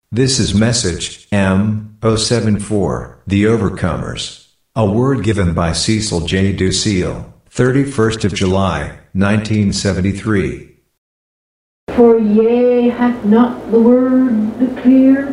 This is message M074, The Overcomers. A word given by Cecil J. Ducille, 31st of July, 1973. For yea, hath not the word declared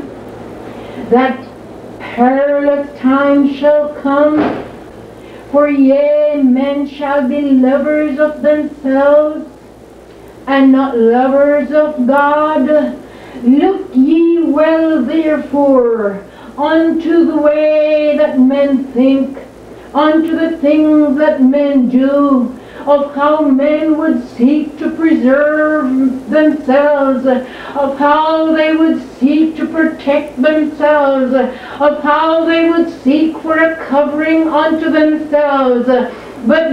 that perilous times shall come? For yea, men shall be lovers of themselves, and not lovers of God. Look ye well therefore unto the way that men think, unto the things that men do, of how men would seek to preserve themselves, of how they would seek to protect themselves, of how they would seek for a covering unto themselves. But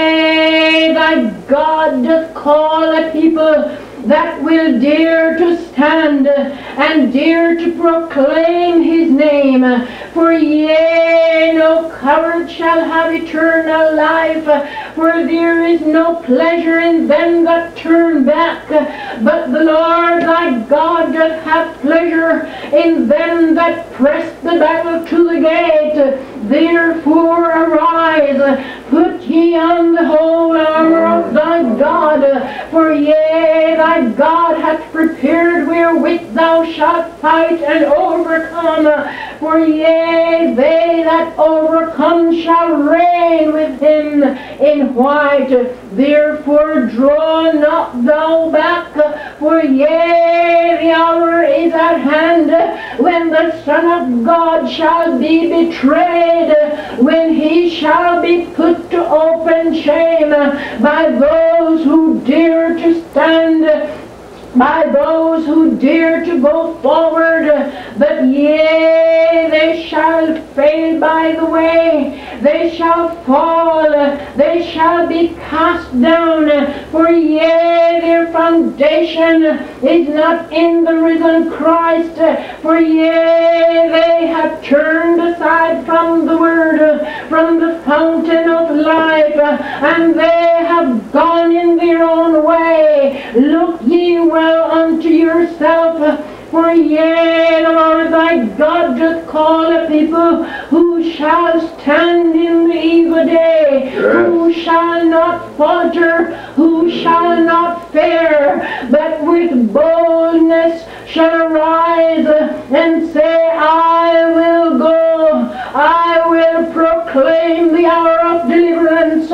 yea, thy God doth call a people that will dare to stand and dare to proclaim his name. For yea, no coward shall have eternal life, for there is no pleasure in them that turn back, but the Lord thy God doth have pleasure in them that press the battle to the gate. Therefore arise, put ye on the whole armor of thy God, for yea, thy God hath prepared wherewith thou shalt fight and overcome. For yea, they that overcome shall reign with him in white. Therefore draw not thou back, for yea, the hour is at hand when the Son of God shall be betrayed, when he shall be put to open shame by those who dare to stand, by those who dare to go forward. But yea, they shall fail by the way, they shall fall, they shall be cast down. For yea, their foundation is not in the risen Christ. For yea, they have turned aside from the word, from the fountain of life, and they have gone in their own way. Look ye well unto yourself, for yea, the Lord thy God doth call a people who shall stand in the evil day, who shall not falter, who shall not fear, but with boldness shall arise and say, I will go, I will proclaim the hour of deliverance,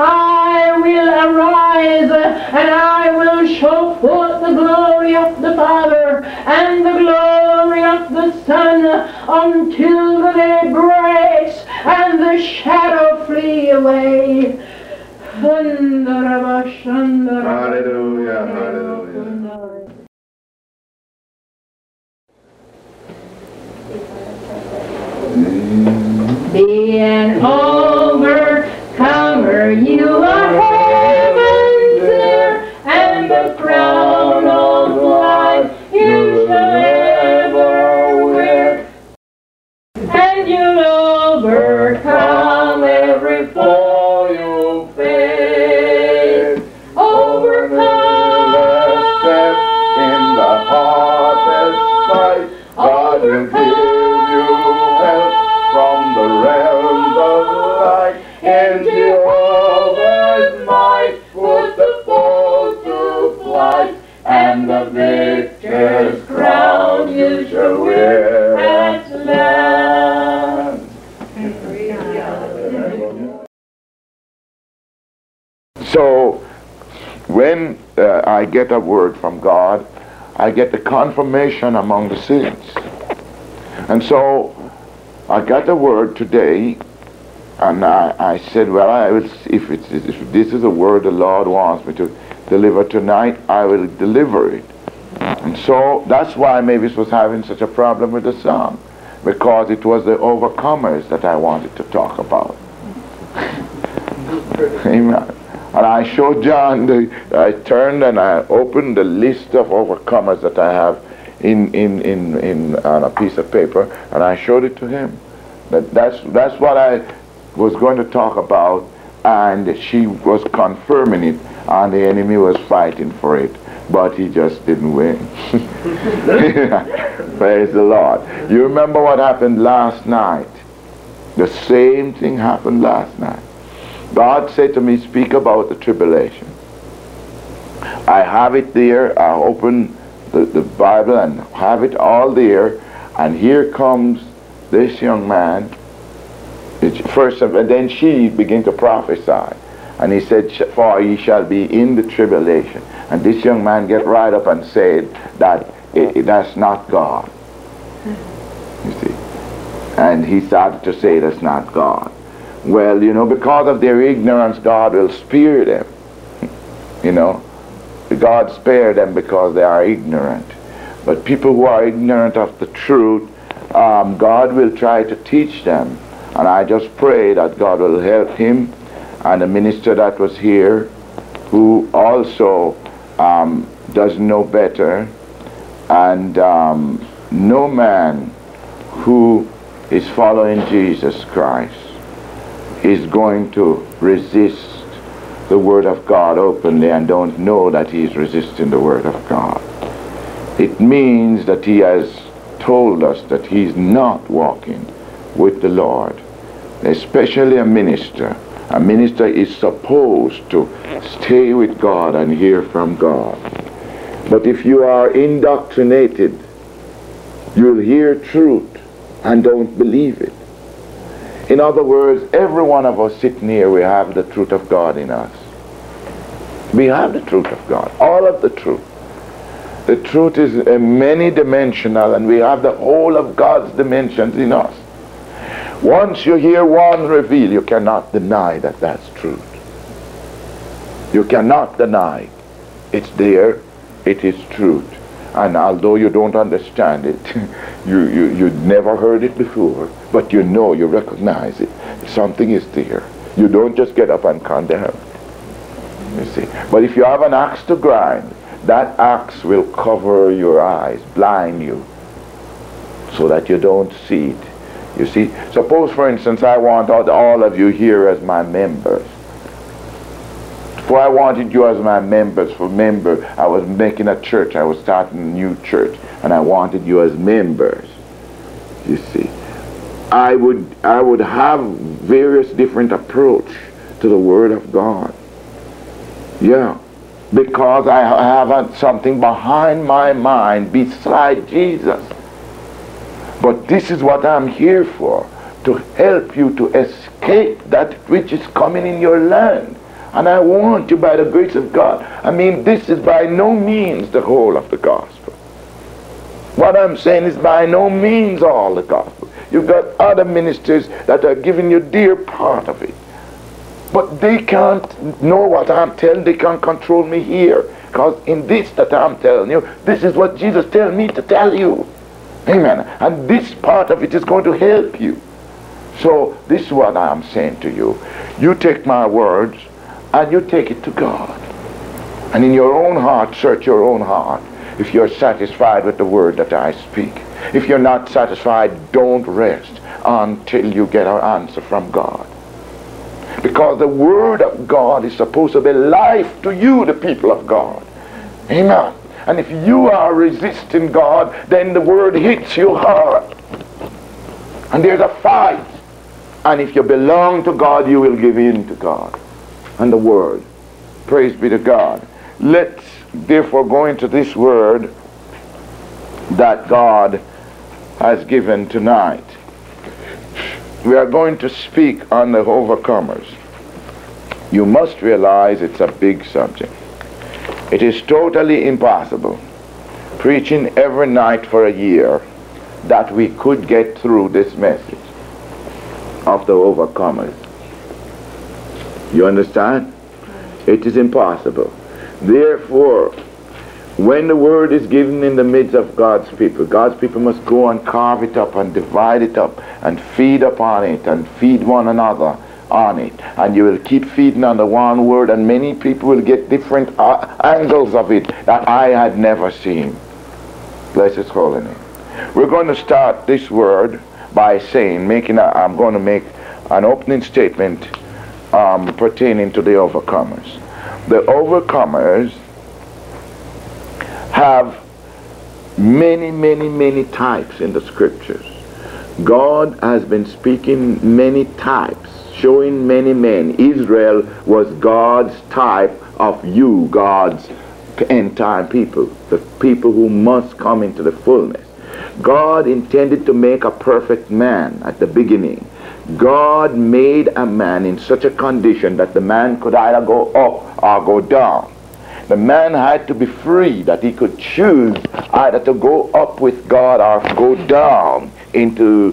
I will arise, and I will show forth the glory of the Father and the glory of the Son, until the day breaks and the shadow flee away. Hallelujah, hallelujah. Be an overcomer, you are heaven's heir, and the crown of life you shall ever wear. And you'll overcome every foe you face. Overcome in the hardest fight. God will give you help from the realms of light. In Jehovah's might, put the foes to flight, and the victor's crown you shall wear at last. So, when I get a word from God, I get the confirmation among the saints. And so, I got a word today, and I said, well, if this is a word the Lord wants me to deliver tonight, I will deliver it. And so that's why Mavis was having such a problem with the song, because it was the overcomers that I wanted to talk about. Amen. And I showed John, I turned and I opened the list of overcomers that I have on a piece of paper, and I showed it to him. That's what I was going to talk about, and she was confirming it, and the enemy was fighting for it. but he just didn't win. Praise the Lord. You remember what happened last night? The same thing happened last night. God said to me, speak about the tribulation. I have it there. I open the Bible and have it all there. And here comes this young man. First, and then she began to prophesy. And he said, for ye shall be in the tribulation. And this young man get right up and said that that's not God. You see. And he started to say that's not God. Well, you know, because of their ignorance, God will spare them. You know. God spared them because they are ignorant. But people who are ignorant of the truth, God will try to teach them. And I just pray that God will help him and the minister that was here, who also doesn't know better. And no man who is following Jesus Christ is going to resist the Word of God openly and don't know that he is resisting the Word of God. It means that he has told us that he's not walking with the Lord. Especially a minister. A minister is supposed to stay with God and hear from God. But if you are indoctrinated, you'll hear truth and don't believe it. In other words, every one of us sitting here, we have the truth of God in us. We have the truth of God, all of the truth. The truth is many-dimensional, and we have the whole of God's dimensions in us. Once you hear one reveal, you cannot deny that that's truth. You cannot deny. It's there. It is truth. And although you don't understand it, you never heard it before, but you know, you recognize it. Something is there. You don't just get up and condemn. You see. But if you have an axe to grind, that axe will cover your eyes, blind you, so that you don't see it. You see, suppose for instance I want all of you here as my members. If I wanted you as my members, I was making a church, I was starting a new church, and I wanted you as members. You see, I would have various different approach to the Word of God. Yeah, because I have something behind my mind beside Jesus. But this is what I'm here for, to help you to escape that which is coming in your land. And I want you, by the grace of God. I mean, this is by no means the whole of the gospel. What I'm saying is by no means all the gospel. You've got other ministers that are giving you their part of it. But they can't know what I'm telling. They can't control me here. Because in this that I'm telling you, this is what Jesus tells me to tell you. Amen. And this part of it is going to help you. So this is what I'm saying to you. You take my words and you take it to God. And in your own heart, search your own heart. If you're satisfied with the word that I speak. If you're not satisfied, don't rest until you get an answer from God. Because the word of God is supposed to be life to you, the people of God. Amen. And if you are resisting God, then the word hits you hard. And there's a fight. And if you belong to God, you will give in to God and the word. Praise be to God. Let's therefore go into this word that God has given tonight. We are going to speak on the overcomers. You must realize it's a big subject. It is totally impossible, preaching every night for a year, that we could get through this message of the overcomers. You understand? It is impossible. Therefore, when the word is given in the midst of God's people must go and carve it up and divide it up and feed upon it and feed one another on it. And you will keep feeding on the one word, and many people will get different angles of it that I had never seen. Bless His holy name. We're going to start this word by saying, I'm going to make an opening statement pertaining to the overcomers. The overcomers have many types in the scriptures. God has been speaking many types, showing many men. Israel was God's type of you, God's end time people, the people who must come into the fullness. God intended to make a perfect man at the beginning. God made a man in such a condition that the man could either go up or go down. The man had to be free, that he could choose either to go up with God or go down into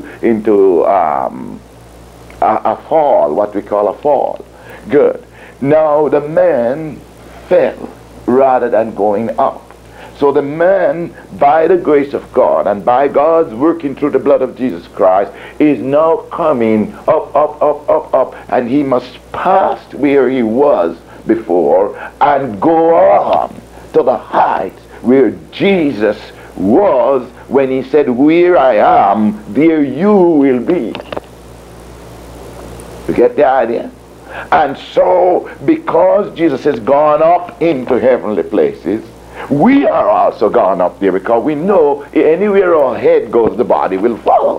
a fall, what we call a fall. Good. Now the man fell rather than going up. So the man, by the grace of God and by God's working through the blood of Jesus Christ, is now coming up, and he must pass where he was before and go on to the heights where Jesus was when he said, "Where I am, there you will be." You get the idea? And so, because Jesus has gone up into heavenly places, we are also gone up there, because we know anywhere our head goes, the body will follow.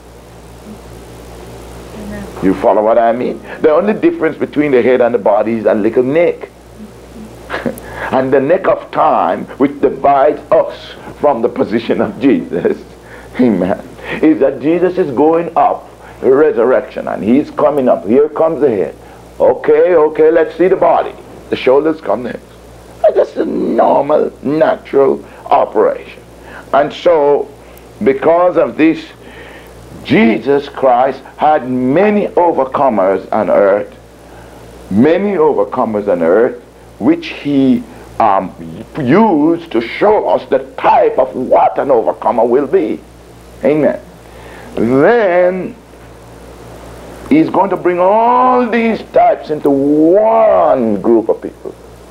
You follow what I mean? The only difference between the head and the body is a little neck. And the neck of time, which divides us from the position of Jesus, amen, is that Jesus is going up, the resurrection, and he's coming up. Here comes the head. Okay, let's see the body. The shoulders come next. That's a normal, natural operation. And so, because of this, Jesus Christ had many overcomers on earth, which he used to show us the type of what an overcomer will be. Amen. Then he's going to bring all these types into one group of people.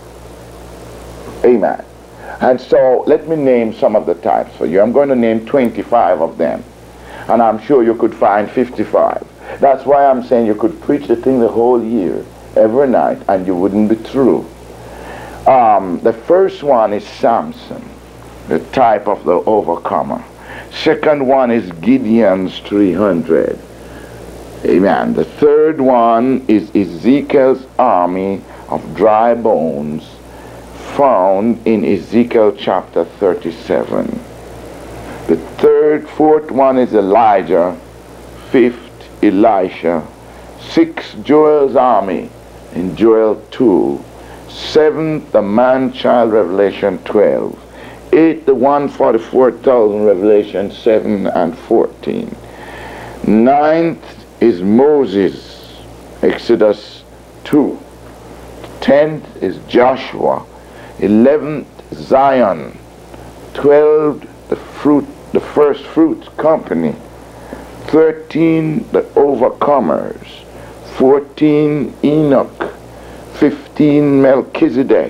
Amen. And so let me name some of the types for you. I'm going to name 25 of them, and I'm sure you could find 55. That's why I'm saying you could preach the thing the whole year, every night, and you wouldn't be through. The first one is Samson, the type of the overcomer. Second one is Gideon's 300. Amen. The third one is Ezekiel's army of dry bones, found in Ezekiel chapter 37. The fourth one is Elijah. Fifth, Elisha. Sixth, Joel's army in Joel 2. Seventh, the man-child, Revelation 12. Eighth, the 144,000, Revelation 7 and 14. Ninth is Moses, Exodus 2. 10th is Joshua. 11th, Zion. 12th, the first fruits company. 13, the overcomers. 14, Enoch. 15, Melchizedek.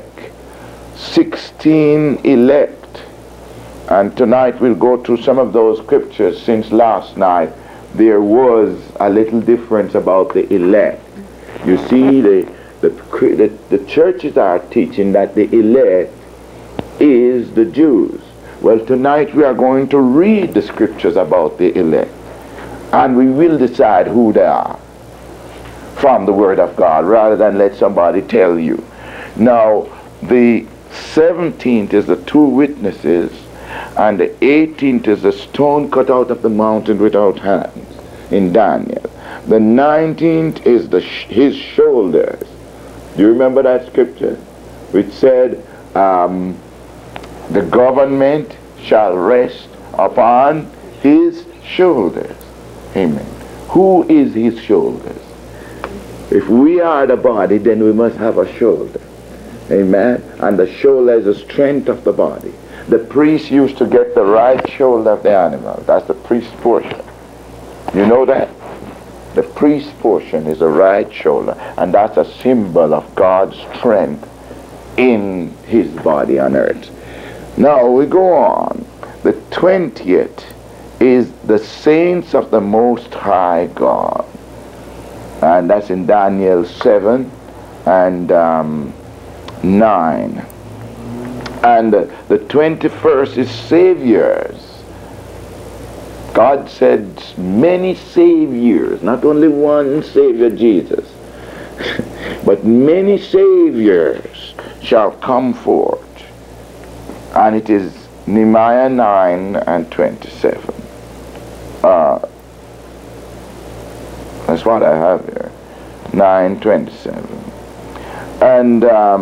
16, elect. And tonight we'll go through some of those scriptures. Since last night there was a little difference about the elect. You see, the churches are teaching that the elect is the Jews. Well, tonight we are going to read the scriptures about the elect, and we will decide who they are from the Word of God, rather than let somebody tell you. Now, the 17th is the two witnesses, and the 18th is the stone cut out of the mountain without hands in Daniel. The 19th is his shoulders. Do you remember that scripture which said, the government shall rest upon his shoulders? Amen. Who is his shoulders? If we are the body, then we must have a shoulder. Amen. And the shoulder is the strength of the body. The priest used to get the right shoulder of the animal. That's the priest's portion. You know that? The priest's portion is the right shoulder, and that's a symbol of God's strength in his body on earth. Now we go on. The 20th is the saints of the Most High God, and that's in Daniel 7 and 9. And the 21st is saviors. God said many saviors, not only one Savior Jesus, but many saviors shall come forth. And it is Nehemiah 9 and 27. That's what I have here. 9:27. And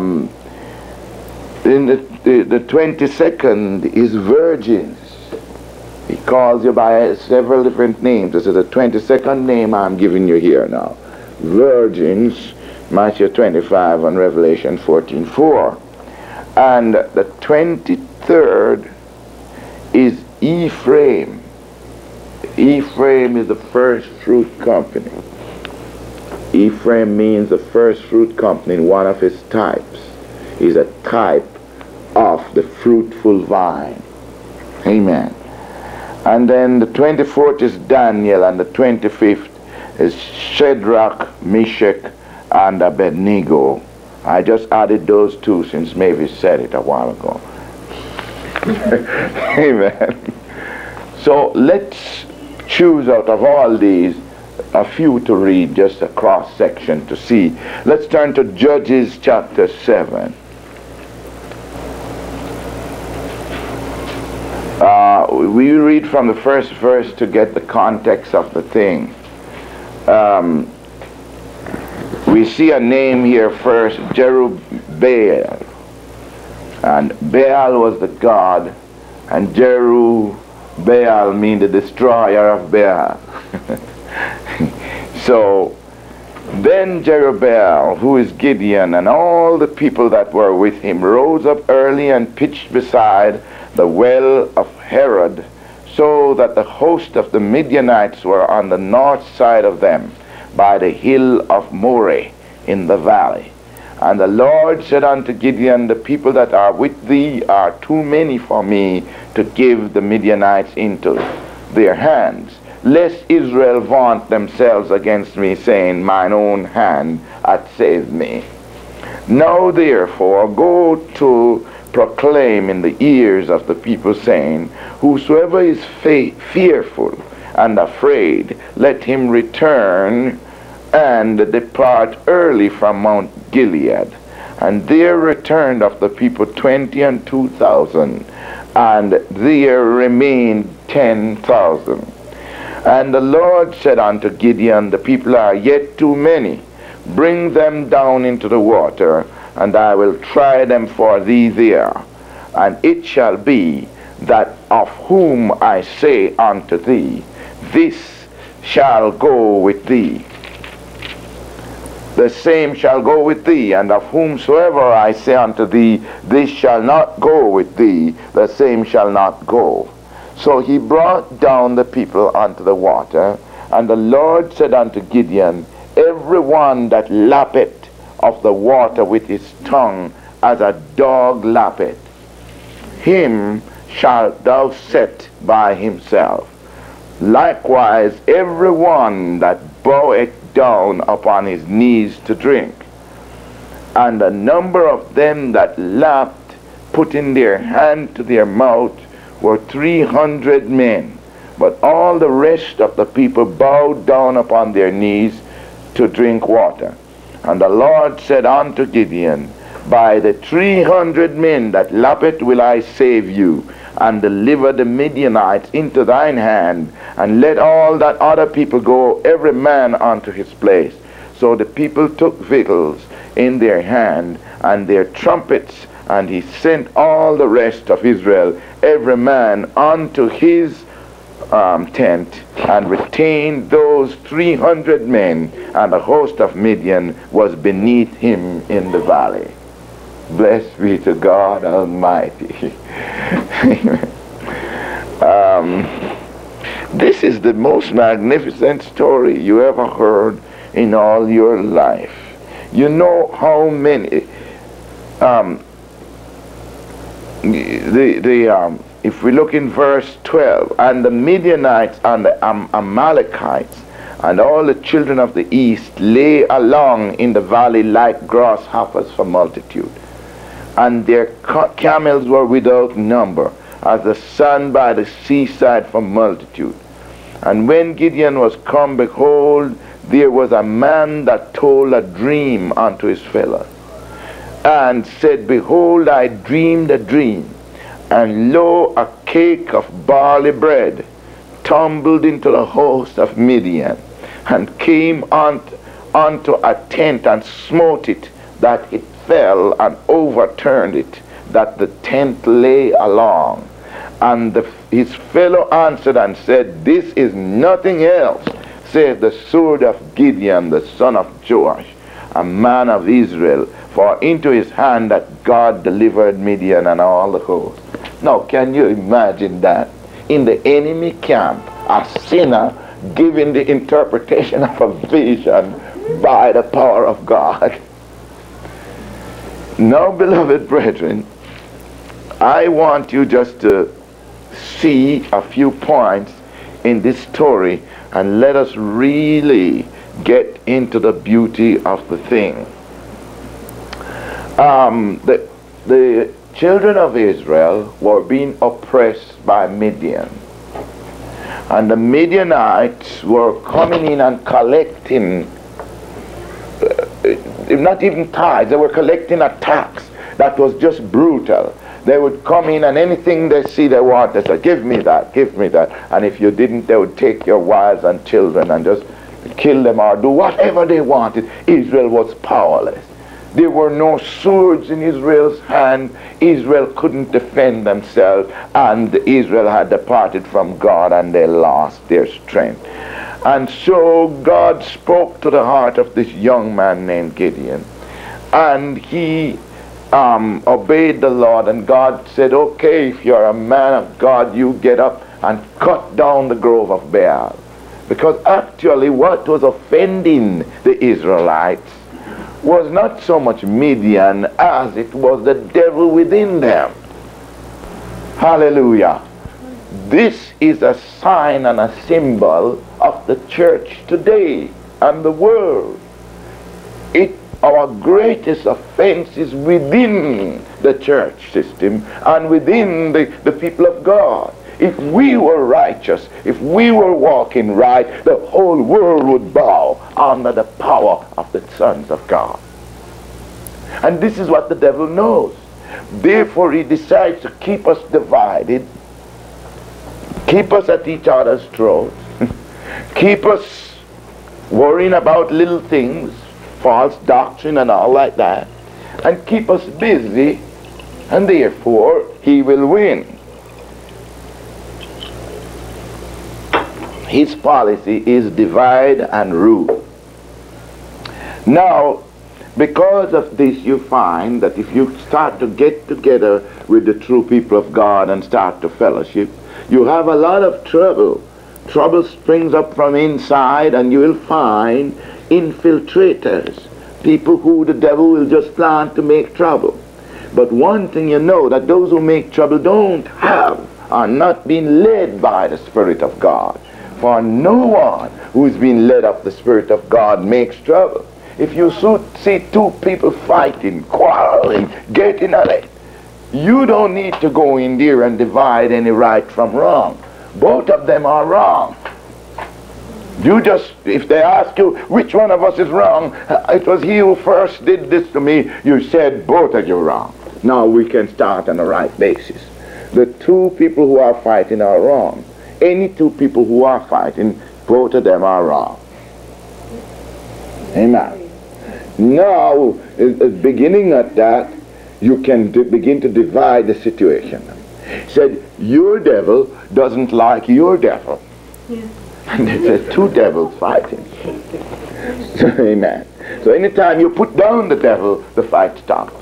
in the 22nd is virgins. He calls you by several different names. This is the 22nd name I'm giving you here now. Virgins, Matthew 25 and Revelation 14:4. And the 23rd is Ephraim. Ephraim is the first fruit company. Ephraim means the first fruit company in one of his types. Is a type of the fruitful vine. Amen. And then the 24th is Daniel, and the 25th is Shadrach, Meshach, and Abednego. I just added those two since Mavis said it a while ago. Amen. So let's choose out of all these a few to read, just a cross section to see. Let's turn to Judges chapter 7. We read from the first verse to get the context of the thing. We see a name here first, Jerubbaal. And Baal was the god, and Jerubbaal means the destroyer of Baal. So then Jerubbaal, who is Gideon, and all the people that were with him, rose up early and pitched beside the well of Herod, so that the host of the Midianites were on the north side of them, by the hill of Moreh in the valley. And the Lord said unto Gideon, the people that are with thee are too many for me to give the Midianites into their hands, lest Israel vaunt themselves against me, saying, mine own hand hath saved me. Now therefore go to proclaim in the ears of the people, saying, whosoever is fearful and afraid, let him return and depart early from Mount Gilead. And there returned of the people 22,000, and there remained 10,000. And the Lord said unto Gideon, the people are yet too many. Bring them down into the water, and I will try them for thee there. And it shall be that of whom I say unto thee, this shall go with thee, the same shall go with thee, and of whomsoever I say unto thee, this shall not go with thee, the same shall not go. So he brought down the people unto the water, and the Lord said unto Gideon, every one that lappeth of the water with his tongue, as a dog lappeth, him shalt thou set by himself. Likewise every one that boweth down upon his knees to drink. And the number of them that lapped, putting their hand to their mouth, were 300 men. But all the rest of the people bowed down upon their knees to drink water. And the Lord said unto Gideon, by the 300 men that lapped will I save you, and deliver the Midianites into thine hand, and let all that other people go, every man unto his place. So the people took victuals in their hand, and their trumpets, and he sent all the rest of Israel, every man unto his tent, and retained those 300 men, and the host of Midian was beneath him in the valley. Blessed be to God Almighty. This is the most magnificent story you ever heard in all your life. You know how many if we look in verse 12, and the Midianites and the Amalekites and all the children of the east lay along in the valley like grasshoppers for multitude. and their camels were without number, as the sand by the seaside for multitude. And when Gideon was come, behold, there was a man that told a dream unto his fellows, and said, Behold, I dreamed a dream, and lo, a cake of barley bread tumbled into the host of Midian, and came unto a tent, and smote it, that it fell, and overturned it, that the tent lay along. And his fellow answered and said, This is nothing else, saith the sword of Gideon, the son of Joash, a man of Israel, for into his hand that God delivered Midian and all the host. Now, can you imagine that? In the enemy camp, a sinner giving the interpretation of a vision by the power of God. Now, beloved brethren, I want you just to see a few points in this story, and let us really get into the beauty of the thing. The children of Israel were being oppressed by Midian, and the Midianites were coming in and collecting, not even tithes, they were collecting a tax that was just brutal. They would come in, and anything they see they want, they say, give me that, give me that. And if you didn't, they would take your wives and children and just kill them or do whatever they wanted. Israel was powerless. There were no swords in Israel's hand. Israel couldn't defend themselves, and Israel had departed from God, and they lost their strength. And so God spoke to the heart of this young man named Gideon, and he obeyed the Lord, and God said, okay, if you're a man of God, you get up and cut down the grove of Baal. Because actually what was offending the Israelites was not so much Midian as it was the devil within them. Hallelujah. This is a sign and a symbol of the church today and the world. Our greatest offense is within the church system and within the people of God. If we were righteous, if we were walking right, the whole world would bow under the power of the sons of God. And this is what the devil knows. Therefore he decides to keep us divided, keep us at each other's throats, keep us worrying about little things, false doctrine and all like that, and keep us busy, and therefore he will win. His policy is divide and rule. Now, because of this, you find that if you start to get together with the true people of God and start to fellowship, you have a lot of trouble. Trouble springs up from inside, and you will find infiltrators, people who the devil will just plant to make trouble. But one thing you know, that those who make trouble are not being led by the Spirit of God. For no one who is being led of the Spirit of God makes trouble. If you see two people fighting, quarreling, getting at it, you don't need to go in there and divide any right from wrong. Both of them are wrong. You just, if they ask you which one of us is wrong, it was he who first did this to me, you said both of you wrong. Now we can start on the right basis. The two people who are fighting are wrong. Any two people who are fighting, both of them are wrong. Amen. Now, beginning at that, you can begin to divide the situation. Said, your devil doesn't like your devil. Yeah. And there's two devils fighting. So, amen. So anytime you put down the devil, the fight stops.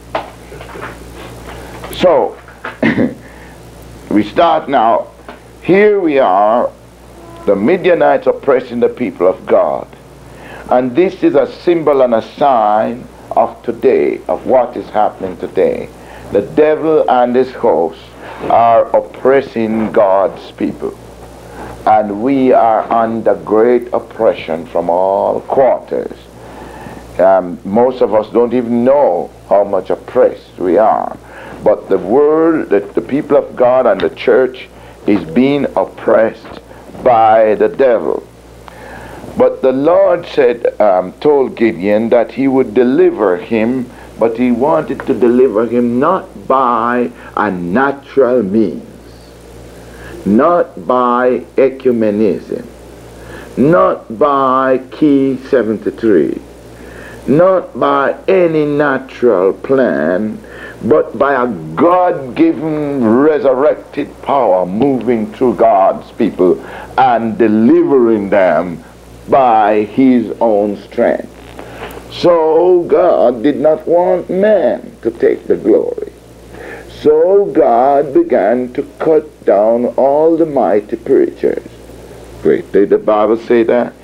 So, we start now. Here we are, the Midianites oppressing the people of God. And this is a symbol and a sign of today, of what is happening today. The devil and his hosts are oppressing God's people. And we are under great oppression from all quarters. Most of us don't even know how much oppressed we are. But the world, the people of God and the church is being oppressed by the devil. But the Lord said, told Gideon that he would deliver him, but he wanted to deliver him not by a natural means, not by ecumenism, not by Key 73, not by any natural plan, but by a God-given resurrected power moving through God's people and delivering them by his own strength. So God did not want man to take the glory. So God began to cut down all the mighty preachers. Wait, did the Bible say that?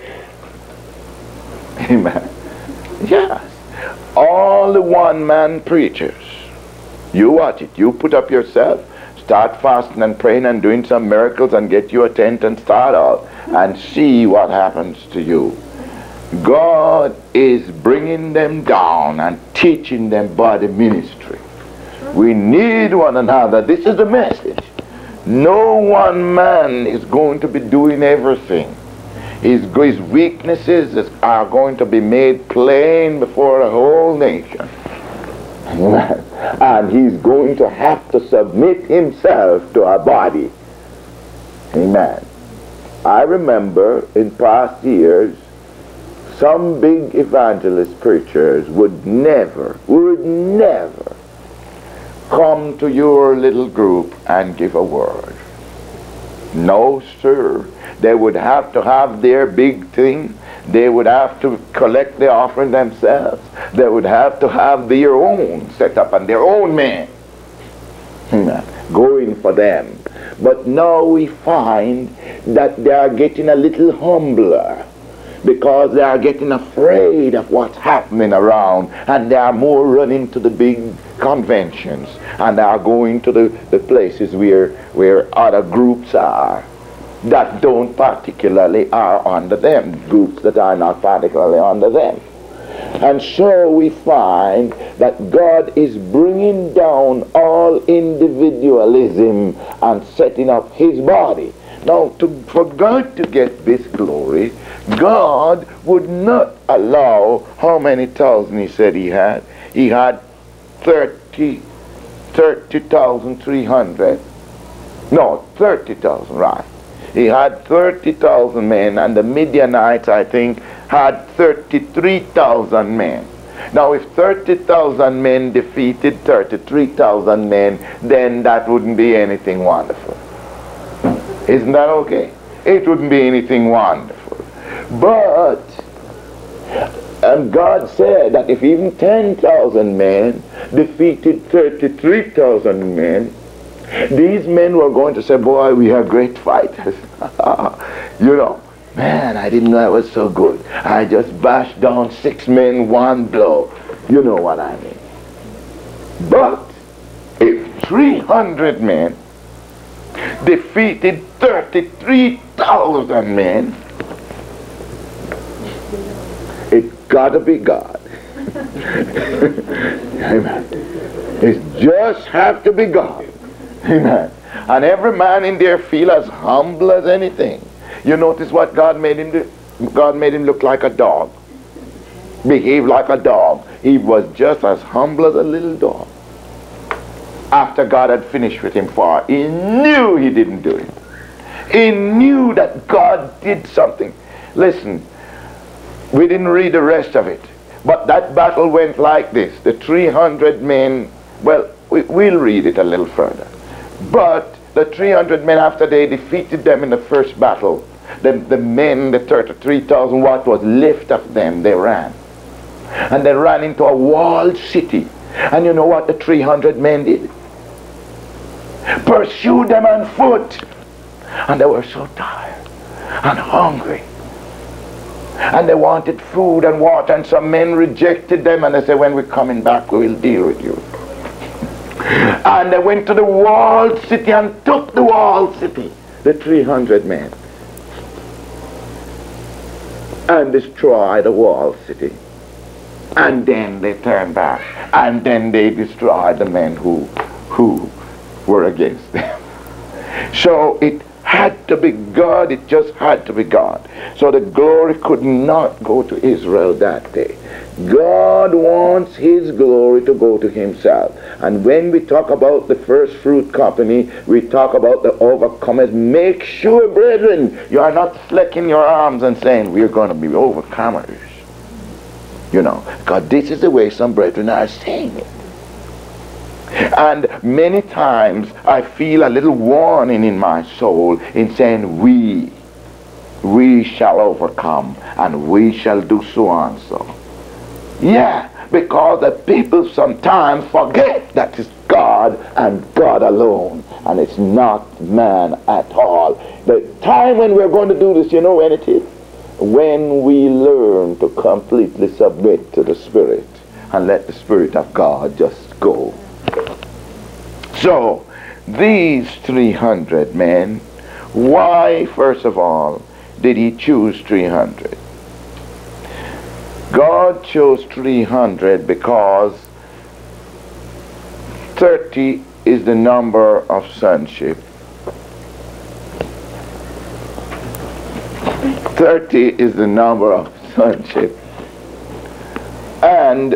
Amen. Yes. All the one-man preachers. You watch it. You put up yourself, start fasting and praying and doing some miracles and get you a tent and start out and see what happens to you. God is bringing them down and teaching them by the ministry. We need one another. This is the message. No one man is going to be doing everything. His weaknesses are going to be made plain before a whole nation. And he's going to have to submit himself to our body. Amen. I remember in past years, some big evangelist preachers would never come to your little group and give a word. No, sir. They would have to have their big thing. They would have to collect the offering themselves. They would have to have their own set up and their own men going for them. But now we find that they are getting a little humbler because they are getting afraid of what's happening around, and they are more running to the big conventions, and they are going to the places where other groups are that don't particularly are under them, groups that are not particularly under them. And so we find that God is bringing down all individualism and setting up his body. Now, for God to get this glory, God would not allow, how many thousand he said he had? He had 30,300. No, 30,000, right. He had 30,000 men, and the Midianites, I think, had 33,000 men. Now, if 30,000 men defeated 33,000 men, then that wouldn't be anything wonderful. Isn't that okay? It wouldn't be anything wonderful. But, and God said that if even 10,000 men defeated 33,000 men, these men were going to say, boy, we are great fighters. You know, man, I didn't know I was so good. I just bashed down 6 men, 1 blow. You know what I mean. But if 300 men defeated 33,000 men, it's gotta be God. Amen. It just have to be God. Amen. And every man in there feel as humble as anything. You notice what God made him do? God made him look like a dog. Behave like a dog. He was just as humble as a little dog. After God had finished with him, for he knew he didn't do it. He knew that God did something. Listen, we didn't read the rest of it, but that battle went like this. The 300 men, well, we'll read it a little further. But the 300 men, after they defeated them in the first battle, the men, the 33,000, what was left of them, they ran. And they ran into a walled city. And you know what the 300 men did? Pursued them on foot. And they were so tired and hungry. And they wanted food and water, and some men rejected them, and they said, when we're coming back, we will deal with you. And they went to the walled city and took the walled city, the 300 men, and destroyed the walled city. And then they turned back. And then they destroyed the men who were against them. So it had to be God. It just had to be God. So the glory could not go to Israel that day. God wants his glory to go to himself. And when we talk about the first fruit company, we talk about the overcomers. Make sure, brethren, you are not flicking your arms and saying, we're going to be overcomers. You know, because this is the way some brethren are saying it. And many times I feel a little warning in my soul in saying, we shall overcome and we shall do so and so. Yeah, because the people sometimes forget that it's God and God alone, and it's not man at all. The time when we're going to do this, you know when it is? When we learn to completely submit to the Spirit and let the Spirit of God just go. So, these 300 men, why, first of all, did he choose 300? God chose 300 because 30 is the number of sonship. 30 is the number of sonship. And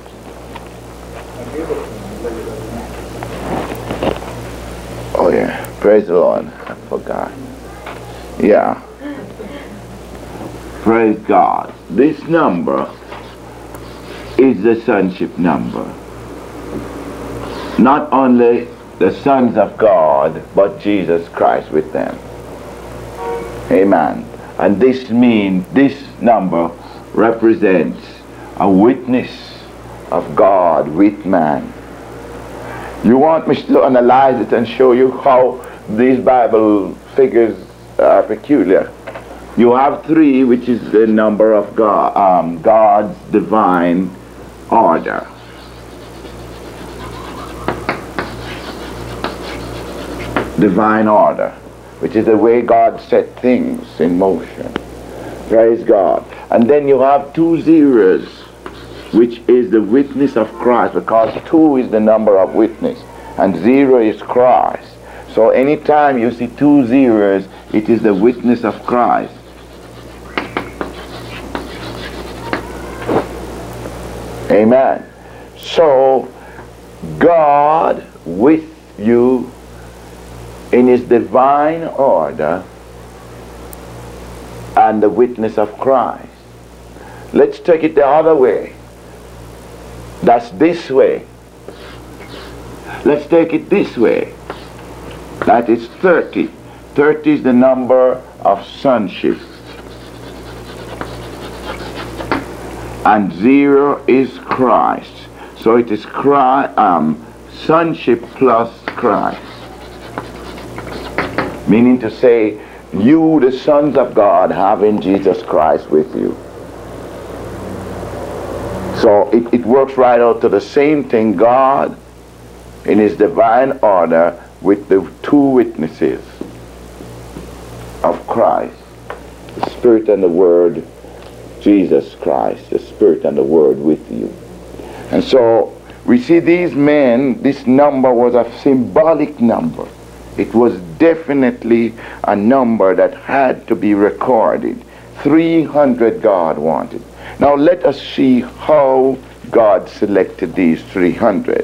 oh yeah, praise the Lord. I forgot. Yeah. Praise God. This number is the sonship number. Not only the sons of God, but Jesus Christ with them. Amen. And this means, this number represents a witness of God with man. You want me to analyze it and show you how these Bible figures are peculiar? You have 3, which is the number of God, God's divine order. Divine order, which is the way God set things in motion. Praise God. And then you have 2 zeros, which is the witness of Christ, because 2 is the number of witness and 0 is Christ. So anytime you see 2 zeros, it is the witness of Christ. Amen. So God with you in his divine order and the witness of Christ. Let's take it the other way. That's this way. Let's take it this way. That is 30. 30 is the number of sonship. And 0 is Christ. So it is sonship plus Christ. Meaning to say, you, the sons of God, having Jesus Christ with you. So it works right out to the same thing. God, in his divine order, with the 2 witnesses of Christ, the Spirit and the Word, Jesus Christ, the Spirit and the Word with you. And so we see these men, this number was a symbolic number. It was definitely a number that had to be recorded. 300 God wanted. Now let us see how God selected these 300.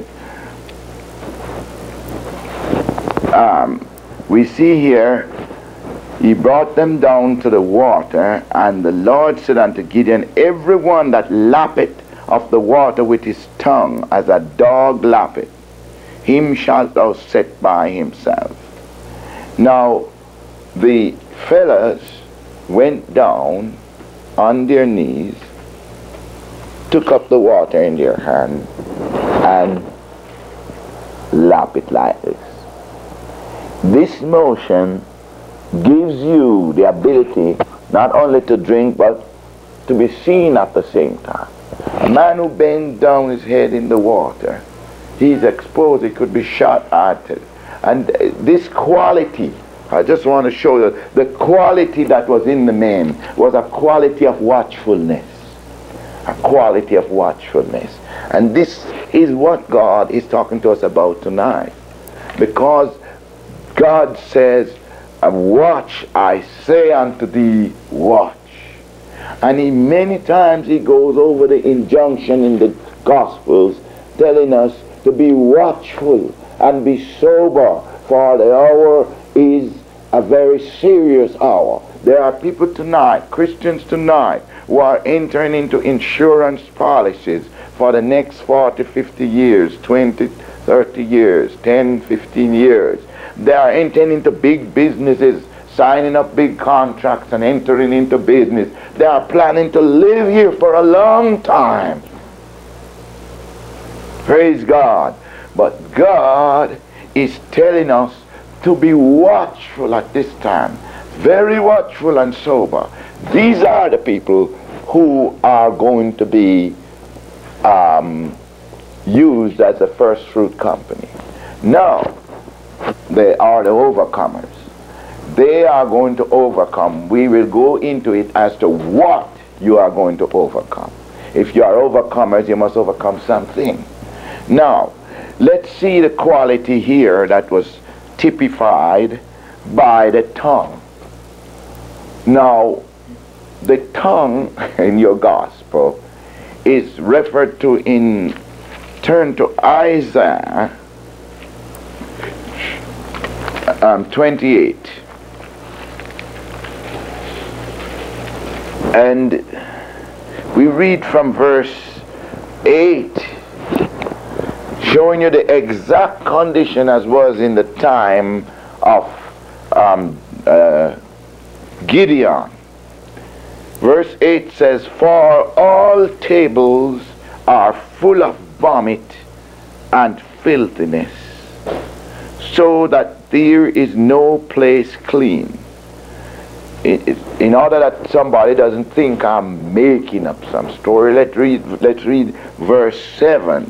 We see here, he brought them down to the water, and the Lord said unto Gideon, every one that lappeth of the water with his tongue, as a dog lappeth, him shalt thou set by himself. Now, the fellows went down on their knees, took up the water in their hand, and lap it like this. This motion gives you the ability not only to drink, but to be seen at the same time. A man who bends down his head in the water, he's exposed, he could be shot at it. And this quality, I just want to show you, the quality that was in the men was a quality of watchfulness. a quality of watchfulness. And this is what God is talking to us about tonight. Because God says, watch, I say unto thee, watch. And many times he goes over the injunction in the Gospels, telling us to be watchful and be sober, for the hour is a very serious hour. There are people tonight, Christians tonight, who are entering into insurance policies for the next 40, 50 years, 20, 30 years, 10, 15 years. They are entering into big businesses, signing up big contracts and entering into business. They are planning to live here for a long time. Praise God. But God is telling us to be watchful at this time. Very watchful and sober. These are the people who are going to be used as a first fruit company. Now, they are the overcomers. They are going to overcome. We will go into it as to what you are going to overcome. If you are overcomers, you must overcome something. Now, let's see the quality here that was typified by the tongue. Now, the tongue in your gospel is referred to in, turn to Isaiah 28. And we read from verse 8, showing you the exact condition as was in the time of Gideon. Verse 8 says, "For all tables are full of vomit and filthiness, so that there is no place clean." In order that somebody doesn't think I'm making up some story, let's read verse 7.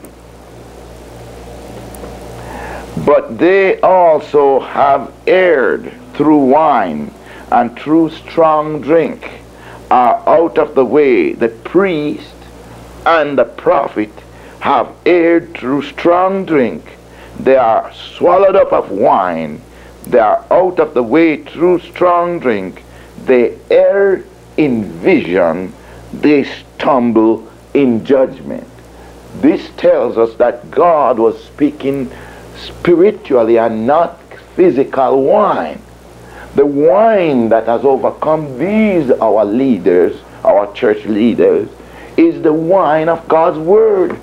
"But they also have erred through wine and through strong drink, are out of the way. The priest and the prophet have erred through strong drink. They are swallowed up of wine. They are out of the way through strong drink. They err in vision. They stumble in judgment." This tells us that God was speaking spiritually and not physical wine. The wine that has overcome these, our leaders, our church leaders, is the wine of God's word.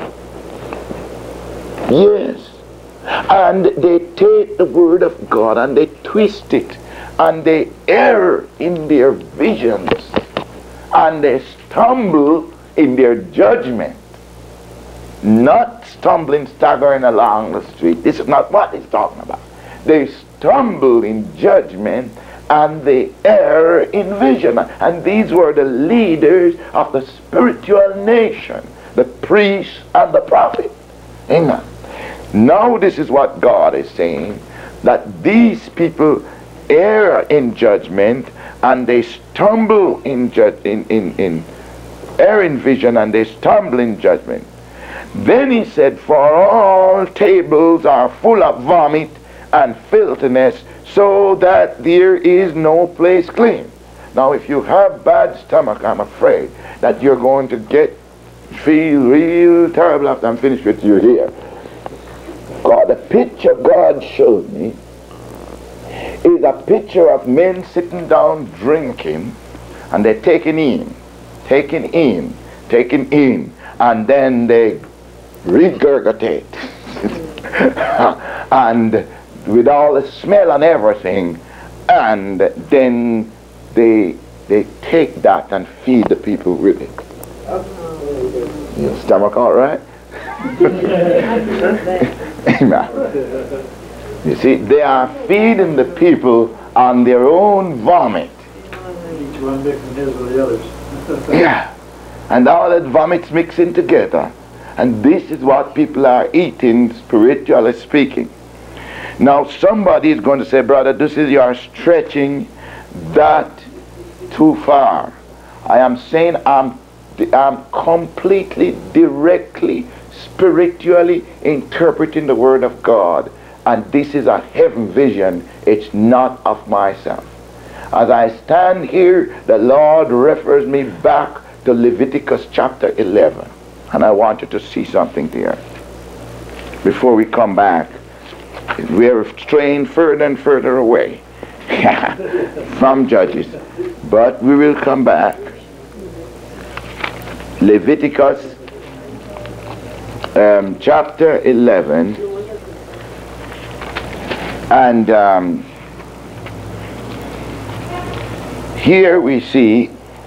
Yes. And they take the word of God and they twist it and they err in their visions and they stumble in their judgment. Not stumbling, staggering along the street. This is not what he's talking about. They stumble in judgment and they err in vision. And these were the leaders of the spiritual nation, the priests and the prophet. Amen. Now this is what God is saying, that these people err in judgment and they stumble in err in vision and they stumble in judgment. Then he said, "For all tables are full of vomit and filthiness, so that there is no place clean." Now if you have bad stomach, I'm afraid that you're going to feel real terrible after I'm finished with you here. God, the picture God showed me is a picture of men sitting down drinking, and they're taking in, and then they regurgitate. And with all the smell and everything, and then they take that and feed the people with it. Your stomach all right? Amen. You see, they are feeding the people on their own vomit. Each one mixing his with the others. Yeah. And all that vomit's mixing together. And this is what people are eating, spiritually speaking. Now somebody is going to say, "Brother, this is you are stretching that too far." I am saying I'm I'm completely, directly, spiritually interpreting the Word of God. And this is a heaven vision. It's not of myself. As I stand here, the Lord refers me back to Leviticus chapter 11. And I want you to see something there. Before we come back, we're straying further and further away from Judges. But we will come back. Leviticus chapter 11. And here we see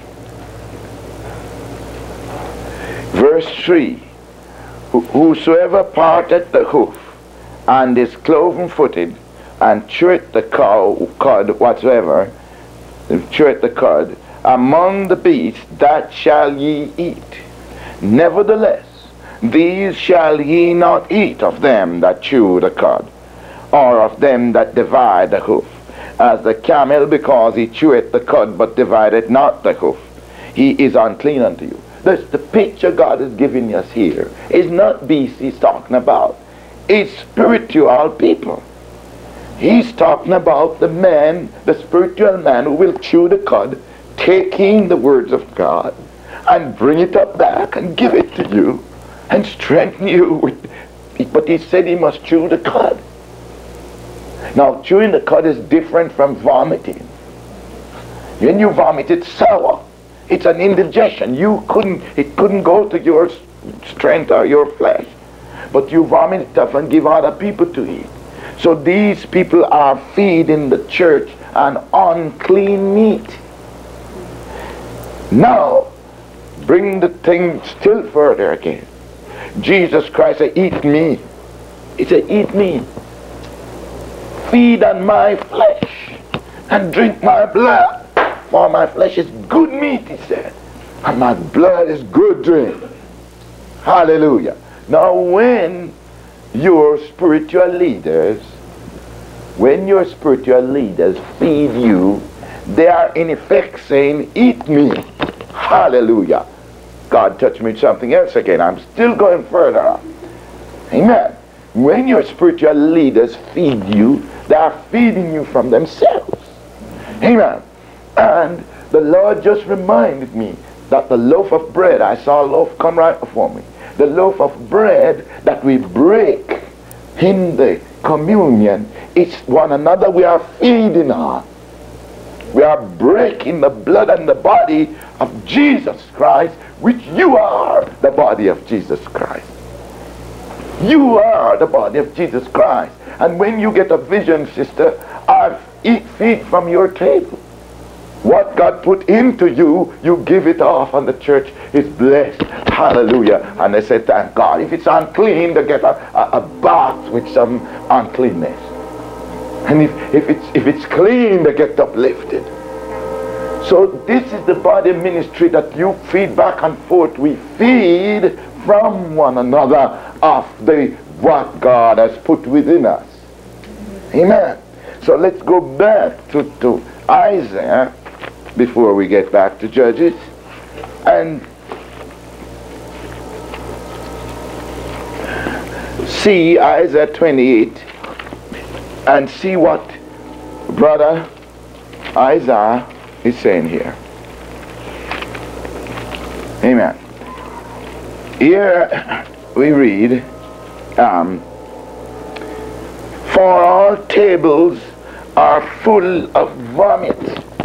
verse 3. Whosoever parteth the hoof and is cloven-footed and cheweth the cud whatsoever, cheweth the cud, among the beasts that shall ye eat. Nevertheless, these shall ye not eat of them that chew the cud, or of them that divide the hoof, as the camel, because he cheweth the cud, but divideth not the hoof. He is unclean unto you. The picture God is giving us here is not beasts he's talking about. It's spiritual people. He's talking about the man, the spiritual man who will chew the cud, taking the words of God and bring it up back and give it to you and strengthen you with. But he said he must chew the cud. Now, chewing the cud is different from vomiting. When you vomit, it's sour. It's an indigestion. It couldn't go to your strength or your flesh. But you vomit it up and give other people to eat. So these people are feeding the church on unclean meat. Now, bring the thing still further again. Jesus Christ said, eat me. He said, eat me. Feed on my flesh and drink my blood. For my flesh is good meat, he said, and my blood is good drink. Hallelujah. Now when your spiritual leaders feed you, they are in effect saying, eat me. Hallelujah. God touched me with something else again. I'm still going further. Amen. When your spiritual leaders feed you, they are feeding you from themselves. Amen. And the Lord just reminded me that the loaf of bread, I saw a loaf come right before me. The loaf of bread that we break in the communion, it's one another we are feeding on. We are breaking the blood and the body of Jesus Christ, which you are the body of Jesus Christ. You are the body of Jesus Christ. And when you get a vision, sister, I feed from your table. What God put into you, you give it off, and the church is blessed. Hallelujah. And they say, thank God. If it's unclean, they get a bath with some uncleanness. And if it's clean, they get uplifted. So this is the body ministry that you feed back and forth. We feed from one another of what God has put within us. Amen. So let's go back to Isaiah before we get back to Judges, and see Isaiah 28 and see what brother Isaiah is saying here. Amen. Here we read, for all tables are full of vomit.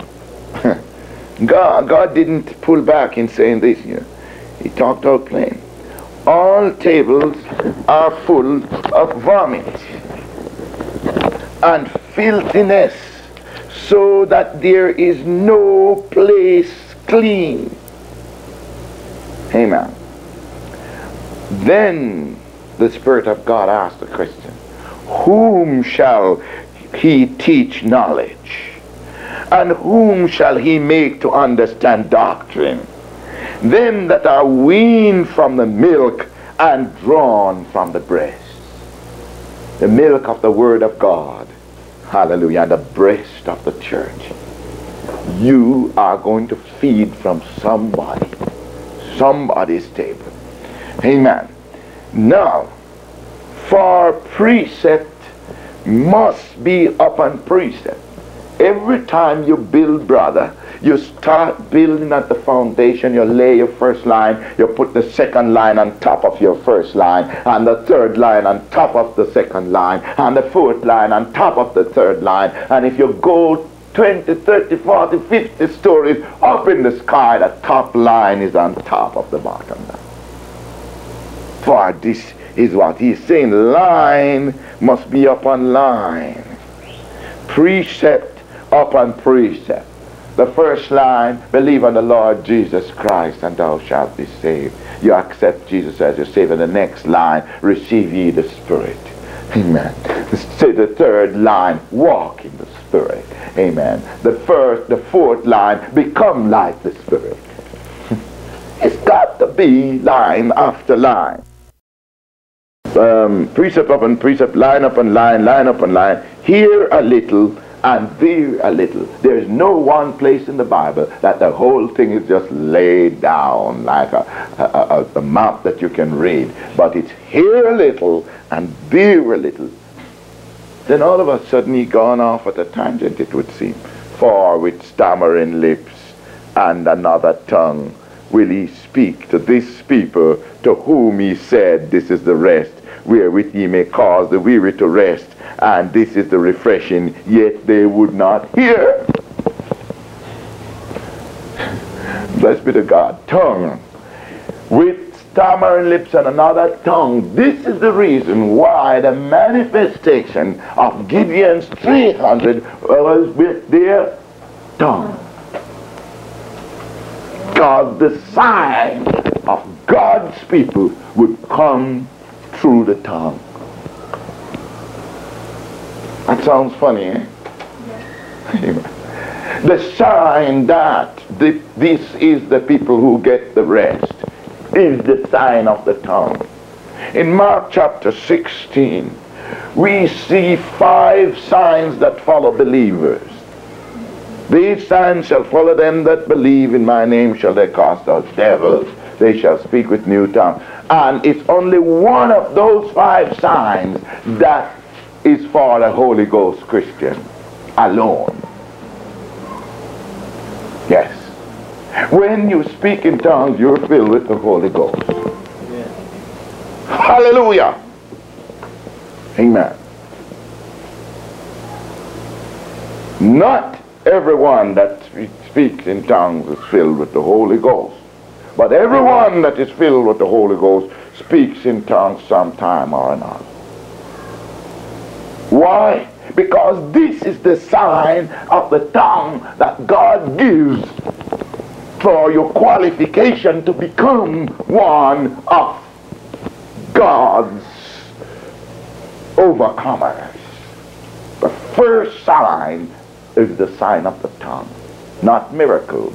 God didn't pull back in saying this here. He talked out plain. All tables are full of vomit and filthiness, so that there is no place clean. Amen. Then the Spirit of God asked the question, whom shall he teach knowledge? And whom shall he make to understand doctrine? Them that are weaned from the milk and drawn from the breast. The milk of the Word of God. Hallelujah. And the breast of the church. You are going to feed from somebody somebody's table. Amen. Now, for precept must be upon precept. Every time you build, brother, you start building at the foundation. You lay your first line, you put the second line on top of your first line, and the third line on top of the second line, and the fourth line on top of the third line. And if you go 20, 30, 40, 50 stories up in the sky, the top line is on top of the bottom line. For this is what he's saying. Line must be upon line. Precept upon precept. The first line, believe on the Lord Jesus Christ and thou shalt be saved. You accept Jesus as your Savior. The next line, receive ye the Spirit. Amen. Say the third line, walk in the Spirit. Amen. The fourth line, become like the Spirit. It's got to be line after line. Precept upon precept, line upon line, line upon line. Here a little and there a little. There's no one place in the Bible that the whole thing is just laid down like a map that you can read. But it's here a little and there a little. Then all of a sudden he gone off at a tangent, it would seem. For with stammering lips and another tongue will he speak to this people, to whom he said, this is the rest, wherewith ye may cause the weary to rest, and this is the refreshing, yet they would not hear. Blessed be to God. Tongue. With stammering lips and another tongue. This is the reason why the manifestation of Gideon's 300 was with their tongue. God, the sign of God's people would come through the tongue. That sounds funny, eh? Yeah. The sign that this is the people who get the rest is the sign of the tongue. In Mark chapter 16, we see 5 signs that follow believers. These signs shall follow them that believe in my name. Shall they cast out devils? They shall speak with new tongues. And it's only one of those 5 signs that is for the Holy Ghost Christian alone. Yes. When you speak in tongues, you're filled with the Holy Ghost. Yeah. Hallelujah. Amen. Not everyone that speaks in tongues is filled with the Holy Ghost. But everyone that is filled with the Holy Ghost speaks in tongues sometime or another. Why? Because this is the sign of the tongue that God gives for your qualification to become one of God's overcomers. The first sign is the sign of the tongue, not miracles.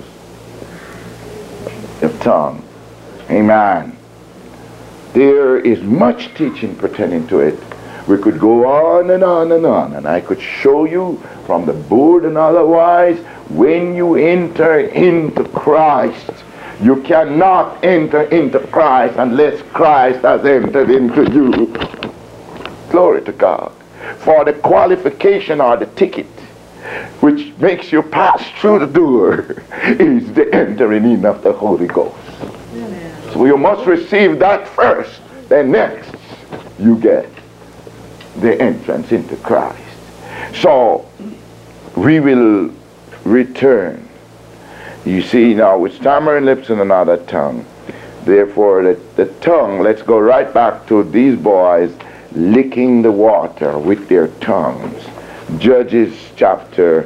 The tongue. Amen. There is much teaching pertaining to it. We could go on and on and on, and I could show you from the board and otherwise, when you enter into Christ, you cannot enter into Christ unless Christ has entered into you. Glory to God. For the qualification or the ticket which makes you pass through the door is the entering in of the Holy Ghost. Amen. So you must receive that first, then next you get the entrance into Christ. So we will return. You see now, with stammering lips and another tongue. Therefore the tongue, let's go right back to these boys licking the water with their tongues. Judges chapter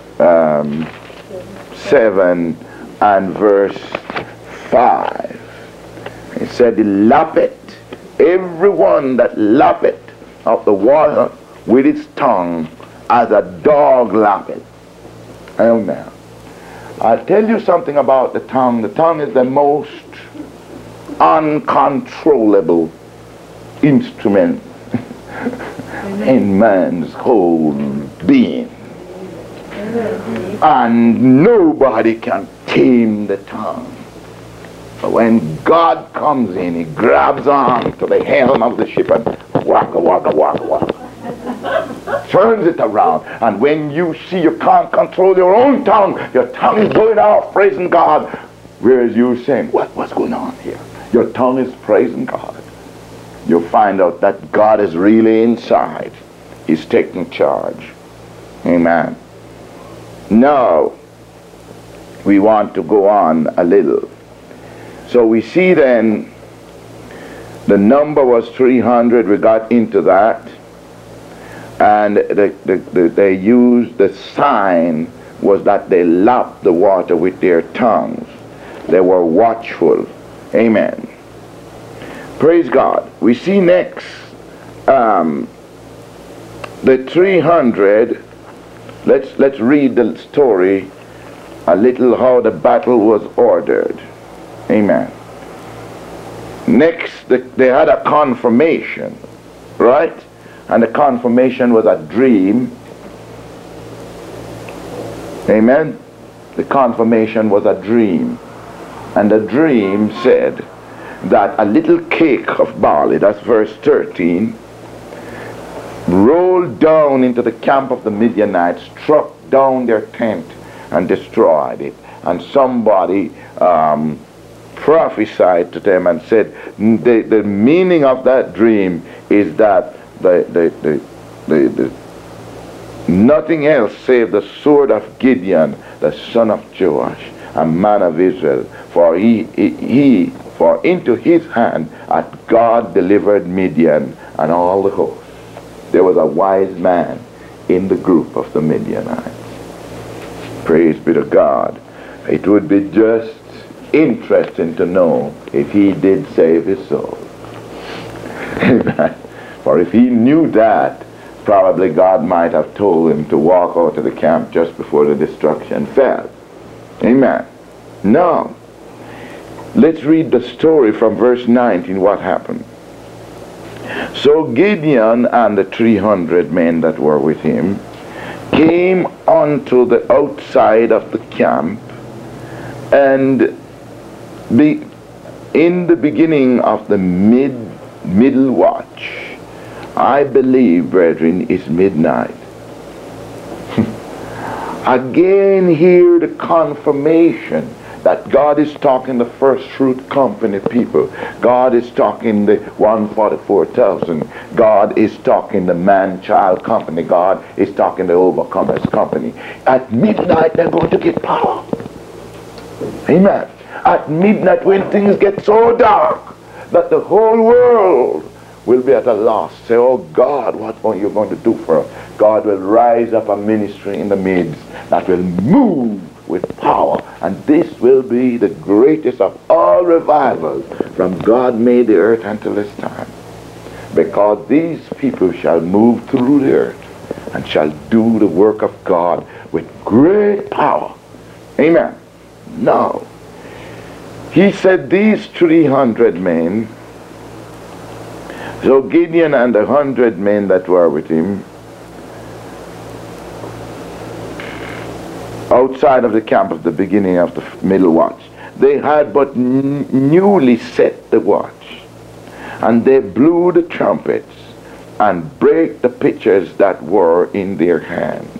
7 and verse 5. It said, lappeth, everyone that lappeth of the water with its tongue as a dog lappeth. Oh, now, I'll tell you something about the tongue. The tongue is the most uncontrollable instrument in man's whole being. And nobody can tame the tongue. But when God comes in, he grabs on to the helm of the ship and waka, waka, waka, waka. Turns it around. And when you see you can't control your own tongue, your tongue is going off praising God, whereas you saying, what's going on here? Your tongue is praising God. You'll find out that God is really inside. He's taking charge. Amen. Now, we want to go on a little. So we see then the number was 300. We got into that. And they used the sign was that they lapped the water with their tongues. They were watchful. Amen. Praise God. We see next the 300. Let's read the story a little how the battle was ordered. Amen. Next, they had a confirmation, right? And the confirmation was a dream. Amen. The confirmation was a dream. And the dream said that a little cake of barley, that's verse 13, rolled down into the camp of the Midianites, struck down their tent and destroyed it. And somebody prophesied to them and said the meaning of that dream is that the nothing else save the sword of Gideon, the son of Joash, a man of Israel, for for into his hand hath God delivered Midian and all the host. There was a wise man in the group of the Midianites. Praise be to God. It would be just interesting to know if he did save his soul. Amen. For if he knew that, probably God might have told him to walk out of the camp just before the destruction fell. Amen. Now, let's read the story from verse 19, what happened. So Gideon and the 300 men that were with him came unto the outside of the camp, and in the beginning of the middle watch, I believe, brethren, is midnight. Again here the confirmation that God is talking the first fruit company people. God is talking the 144,000. God is talking the man-child company. God is talking the overcomers company. At midnight they're going to get power. Amen. At midnight when things get so dark that the whole world will be at a loss. Say, oh God, what are you going to do for us? God will rise up a ministry in the midst that will move with power. And this will be the greatest of all revivals from God made the earth until this time. Because these people shall move through the earth and shall do the work of God with great power. Amen. Now, he said these 300 men, so Gideon and the 100 men that were with him, outside of the camp at the beginning of the middle watch, they had but newly set the watch, and they blew the trumpets and brake the pitchers that were in their hands.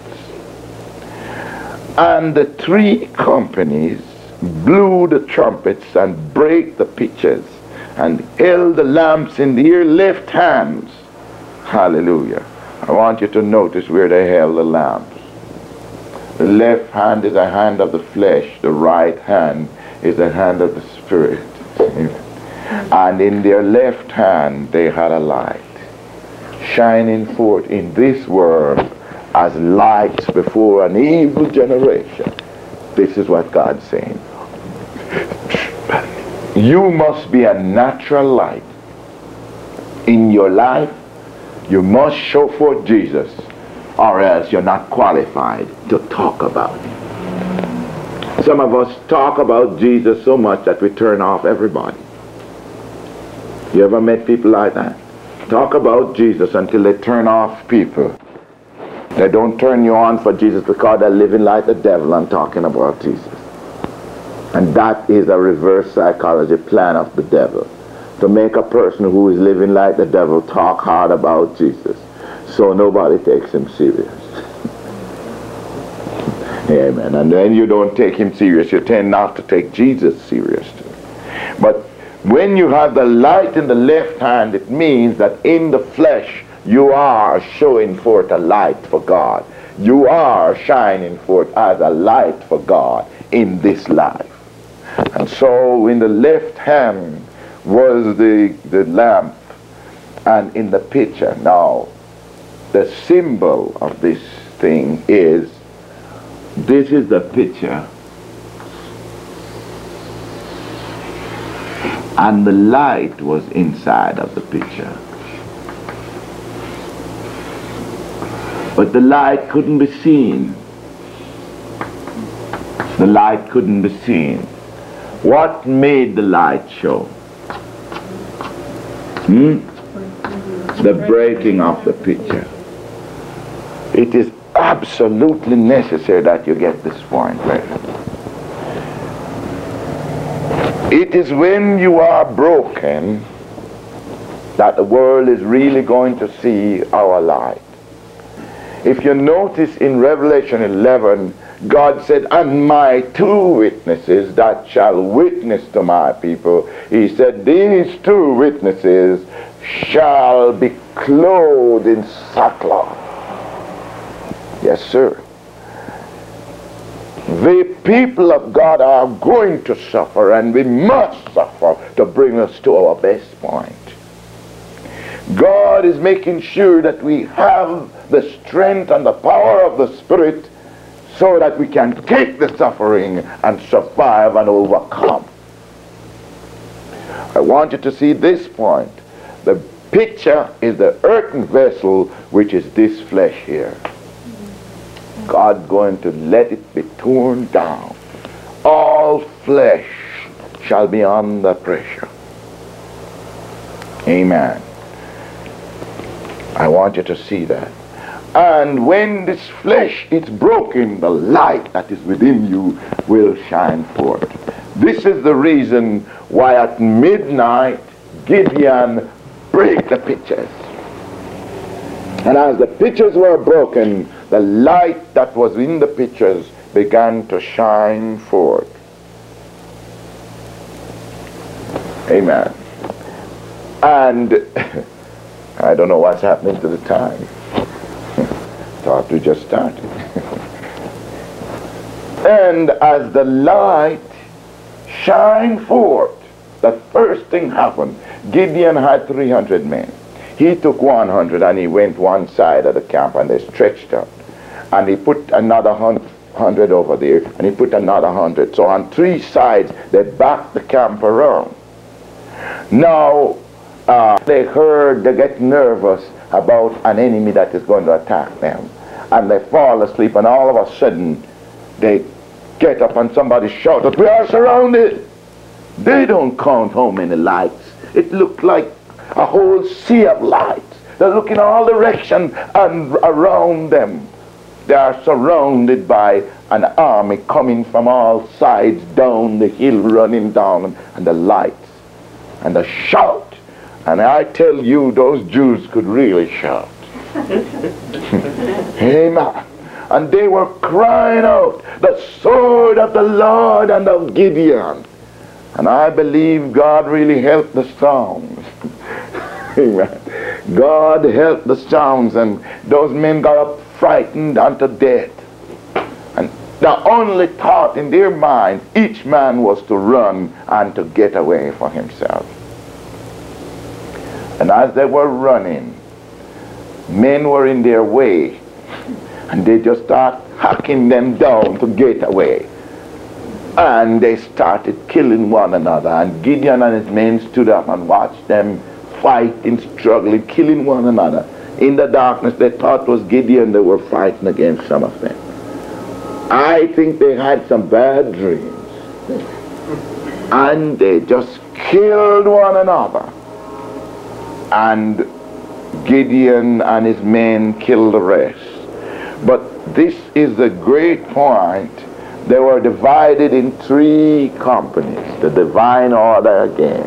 And the 3 companies blew the trumpets and brake the pitchers and held the lamps in their left hands. Hallelujah. I want you to notice where they held the lamps. The left hand is a hand of the flesh. The right hand is a hand of the spirit. And in their left hand they had a light, shining forth in this world as lights before an evil generation. This is what God's saying. You must be a natural light. In your life, you must show forth Jesus, or else you're not qualified to talk about it. Some of us talk about Jesus so much that we turn off everybody. You ever met people like that? Talk about Jesus until they turn off people. They don't turn you on for Jesus because they're living like the devil and talking about Jesus. And that is a reverse psychology plan of the devil, to make a person who is living like the devil talk hard about Jesus, so nobody takes him serious. Amen. And when you don't take him serious, you tend not to take Jesus serious too. But when you have the light in the left hand, it means that in the flesh you are showing forth a light for God. You are shining forth as a light for God in this life. And so in the left hand was the lamp, and in the picture now the symbol of this thing is, this is the picture, and the light was inside of the picture, but the light couldn't be seen. The light couldn't be seen. What made the light show? The breaking of the picture. It is absolutely necessary that you get this point right. It is when you are broken that the world is really going to see our light. If you notice in Revelation 11, God said, and my two witnesses that shall witness to my people, he said, these two witnesses shall be clothed in sackcloth. Yes, sir. The people of God are going to suffer, and we must suffer to bring us to our best point. God is making sure that we have the strength and the power of the Spirit so that we can take the suffering and survive and overcome. I want you to see this point. The picture is the earthen vessel, which is this flesh here. God going to let it be torn down. All flesh shall be under pressure. Amen. I want you to see that. And when this flesh is broken, the light that is within you will shine forth. This is the reason why at midnight Gideon break the pictures. And as the pictures were broken, the light that was in the pictures began to shine forth. Amen. And I don't know what's happening to the time. Thought we just started. And as the light shined forth, the first thing happened. Gideon had 300 men. He took 100 and he went one side of the camp and they stretched out. And he put another 100 over there, and he put another 100. So on three sides they backed the camp around. Now they get nervous about an enemy that is going to attack them, and they fall asleep, and all of a sudden they get up and somebody shouts, "We are surrounded!" They don't count how many lights. It looked like a whole sea of lights. They're looking all directions, and around them they are surrounded by an army coming from all sides down the hill, running down, and the lights and the shout. And I tell you, those Jews could really shout. Amen. And they were crying out, "The sword of the Lord and of Gideon." And I believe God really helped the songs. Amen. God helped the songs, and those men got up frightened unto death. And the only thought in their mind, each man was to run and to get away for himself. And as they were running, men were in their way, and they just started hacking them down to get away. And they started killing one another, and Gideon and his men stood up and watched them fighting, struggling, killing one another. In the darkness they thought it was Gideon they were fighting against, some of them. I think they had some bad dreams, and they just killed one another. And Gideon and his men killed the rest. But this is the great point, They were divided in 3 companies, the divine order again.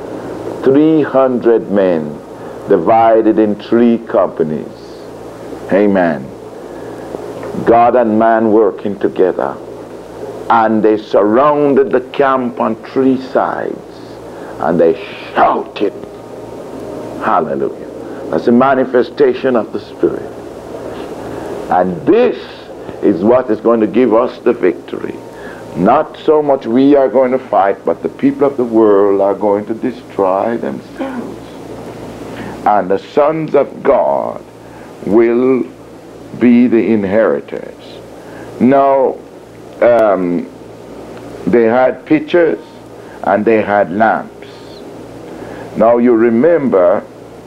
300 men divided in 3 companies. Amen. God and man working together. And they surrounded the camp on 3 sides. And they shouted. Hallelujah. That's a manifestation of the Spirit. And this is what is going to give us the victory. Not so much we are going to fight, but the people of the world are going to destroy themselves. And the sons of God will be the inheritors. Now, they had pitchers and they had lamps. Now you remember,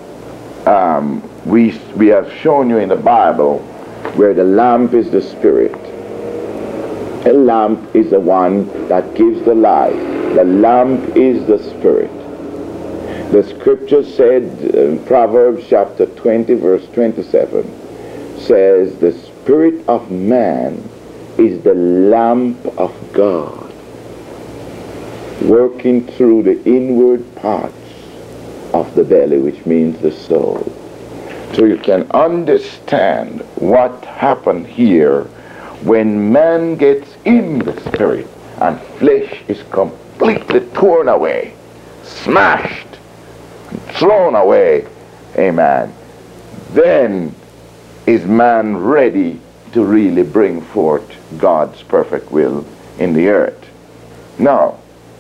we have shown you in the Bible where the lamp is the Spirit. A lamp is the one that gives the light. The lamp is the Spirit. The scripture said in Proverbs chapter 20 verse 27 says the spirit of man is the lamp of God, working through the inward parts of the belly, which means the soul. So you can understand what happened here when man gets in the spirit and flesh is completely torn away, smashed, thrown away. Amen. Then is man ready to really bring forth God's perfect will in the earth. Now,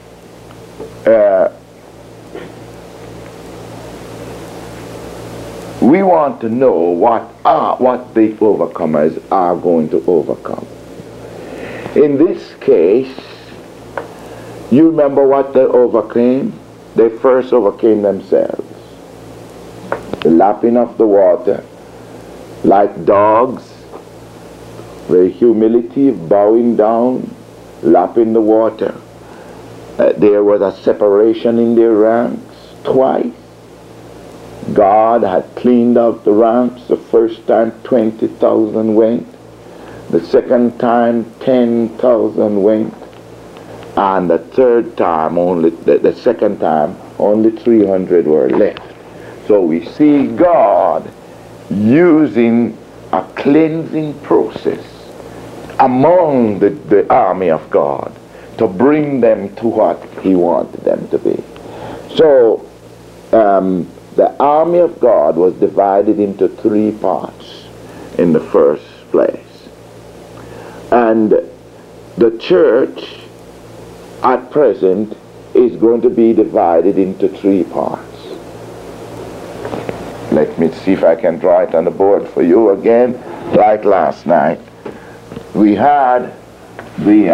we want to know what the overcomers are going to overcome. In this case, you remember what they overcame? They first overcame themselves. The lapping of the water, like dogs, the humility of bowing down, lapping the water. There was a separation in their ranks twice. God had cleaned out the ranks. The first time 20,000 went. The second time 10,000 went. And the third time, the second time, only 300 were left. So we see God using a cleansing process among the army of God to bring them to what he wanted them to be. So the army of God was divided into 3 parts in the first place. And the church at present is going to be divided into 3 parts. Let me see if I can draw it on the board for you again, like last night. We had the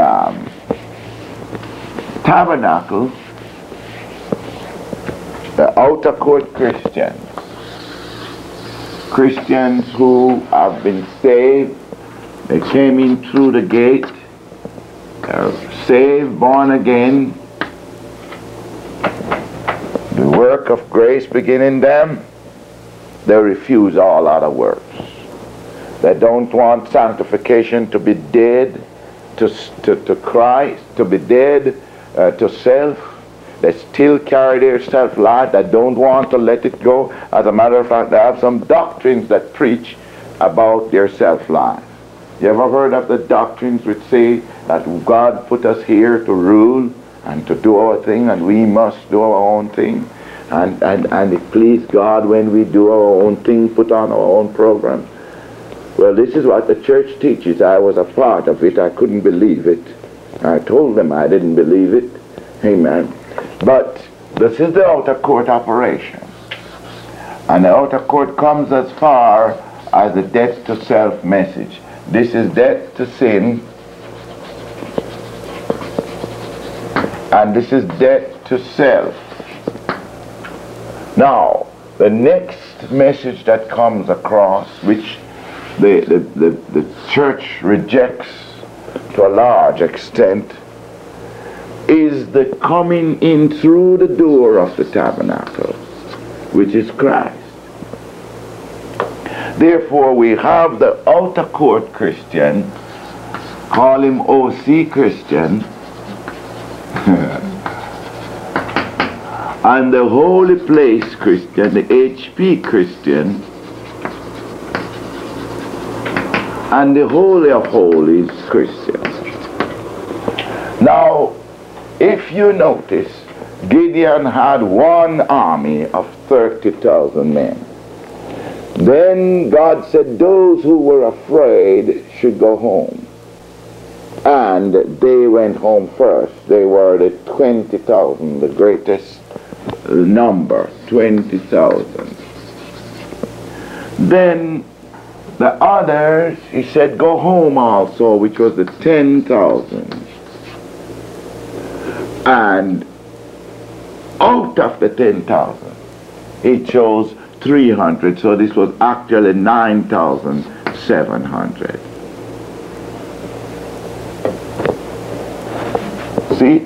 tabernacle, the outer court Christians. Christians who have been saved. They came in through the gate. They're saved, born again. The work of grace begin in them. They refuse all other works. They don't want sanctification to be dead to Christ, to be dead to self. They still carry their self-life. They don't want to let it go. As a matter of fact, they have some doctrines that preach about their self-life. You ever heard of the doctrines which say that God put us here to rule and to do our thing, and we must do our own thing? And it pleased God when we do our own thing, put on our own program. Well, this is what the church teaches. I was a part of it. I couldn't believe it. I told them I didn't believe it. Amen. But this is the outer court operation. And the outer court comes as far as the death to self message. This is death to sin. And this is death to self. Now, the next message that comes across, which the church rejects to a large extent, is the coming in through the door of the tabernacle, which is Christ. Therefore, we have the outer court Christian call him OC Christian, and the Holy Place Christian, the HP Christian, and the Holy of Holies Christian. Now, if you notice, Gideon had one army of 30,000 men. Then God said those who were afraid should go home. And they went home first. They were the 20,000, the greatest number, 20,000. Then the others, he said, go home also, which was the 10,000. And out of the 10,000, he chose 300, so this was actually 9,700. See?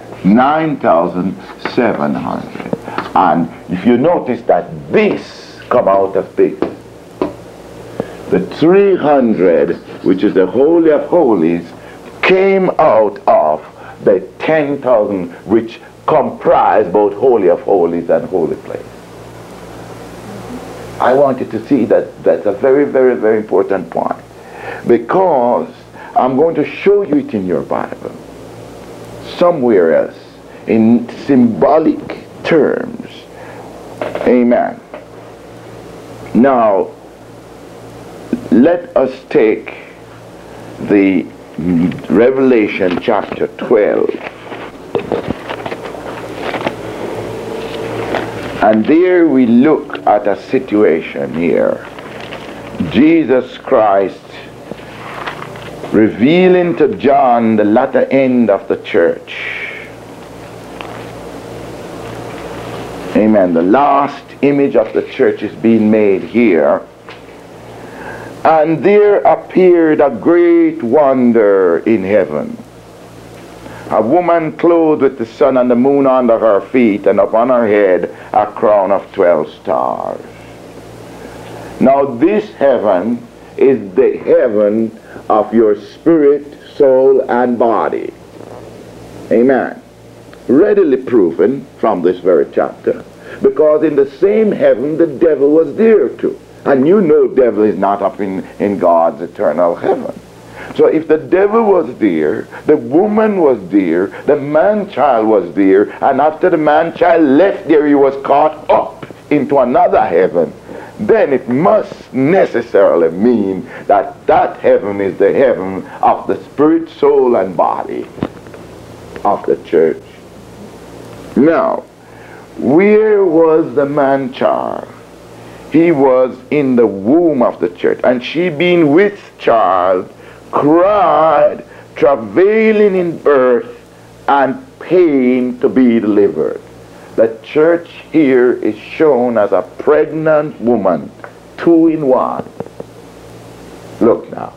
9,700. And if you notice that this come out of this, the 300, which is the Holy of Holies, came out of the 10,000, which comprise both Holy of Holies and Holy Place. I want you to see that that's a very, very, very important point, because I'm going to show you it in your Bible somewhere else in symbolic terms. Amen. Now, let us take the Revelation chapter 12. And there we look at a situation here. Jesus Christ revealing to John the latter end of the church. Amen. The last image of the church is being made here. And there appeared a great wonder in heaven. A woman clothed with the sun and the moon under her feet, and upon her head a crown of 12 stars. Now this heaven is the heaven of your spirit, soul, and body. Amen. Readily proven from this very chapter, because in the same heaven the devil was there too. And you know devil is not up in God's eternal heaven. So if the devil was there, the woman was there, the man-child was there, and after the man-child left there, he was caught up into another heaven, then it must necessarily mean that that heaven is the heaven of the spirit, soul, and body of the church. Now, where was the man-child? He was in the womb of the church, and she being with child cried, travailing in birth and pain to be delivered. The church here is shown as a pregnant woman, 2 in 1. Look now.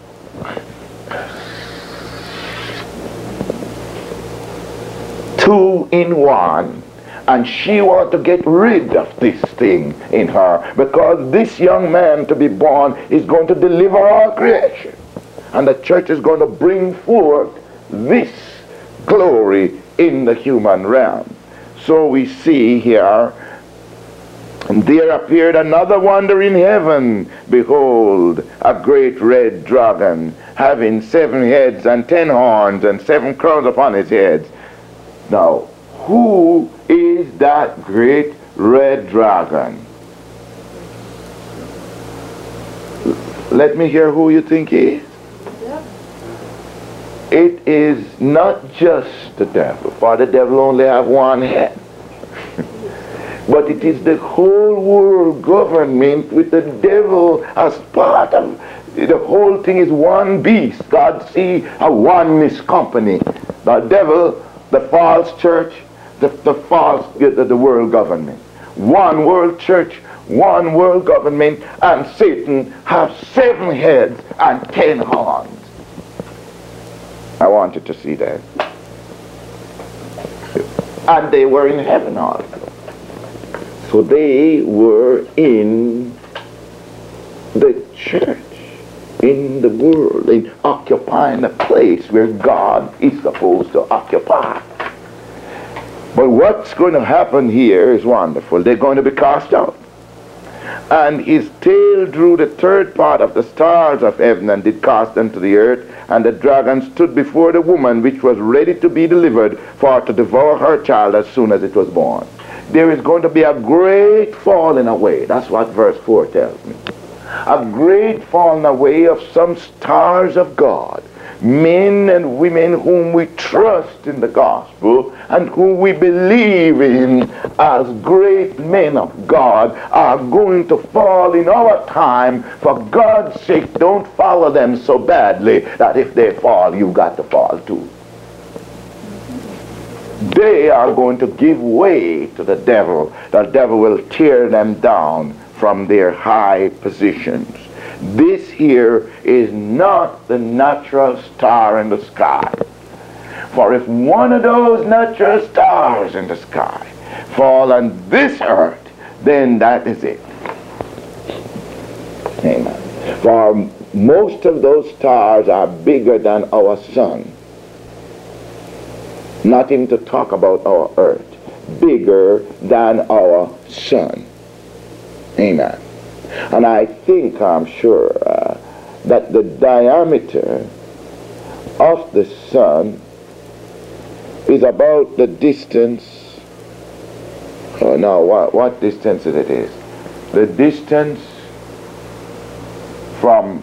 2 in 1. And she wants to get rid of this thing in her, because this young man to be born is going to deliver all creation. And the church is going to bring forth this glory in the human realm. So we see here, and there appeared another wonder in heaven. Behold, a great red dragon, having 7 heads and 10 horns and 7 crowns upon his heads. Now, who is that great red dragon? Let me hear who you think he is. It is not just the devil, for the devil only have 1 head. But it is the whole world government with the devil as part of the whole thing. Is one beast. God see a oneness company. The devil, the false church, the world government. One world church, one world government, and Satan have 7 heads and 10 horns. I want you to see that. And they were in heaven also. So they were in the church. in the world, in occupying the place where God is supposed to occupy. But what's going to happen here is wonderful. They're going to be cast out. And his tail drew the third part of the stars of heaven and did cast them to the earth. And the dragon stood before the woman which was ready to be delivered, for to devour her child as soon as it was born. There is going to be a great falling away. That's what verse 4 tells me. A great falling away of some stars of God. Men and women whom we trust in the gospel and whom we believe in as great men of God are going to fall in our time. For God's sake, don't follow them so badly that if they fall, you got to fall too. They are going to give way to the devil. The devil will tear them down from their high positions. This here is not the natural star in the sky. For if one of those natural stars in the sky fall on this earth, then that is it. Amen. For most of those stars are bigger than our sun. Not even to talk about our earth. Bigger than our sun. Amen. And I think, I'm sure, that the diameter of the sun is about the distance. Oh no, what distance it is? The distance from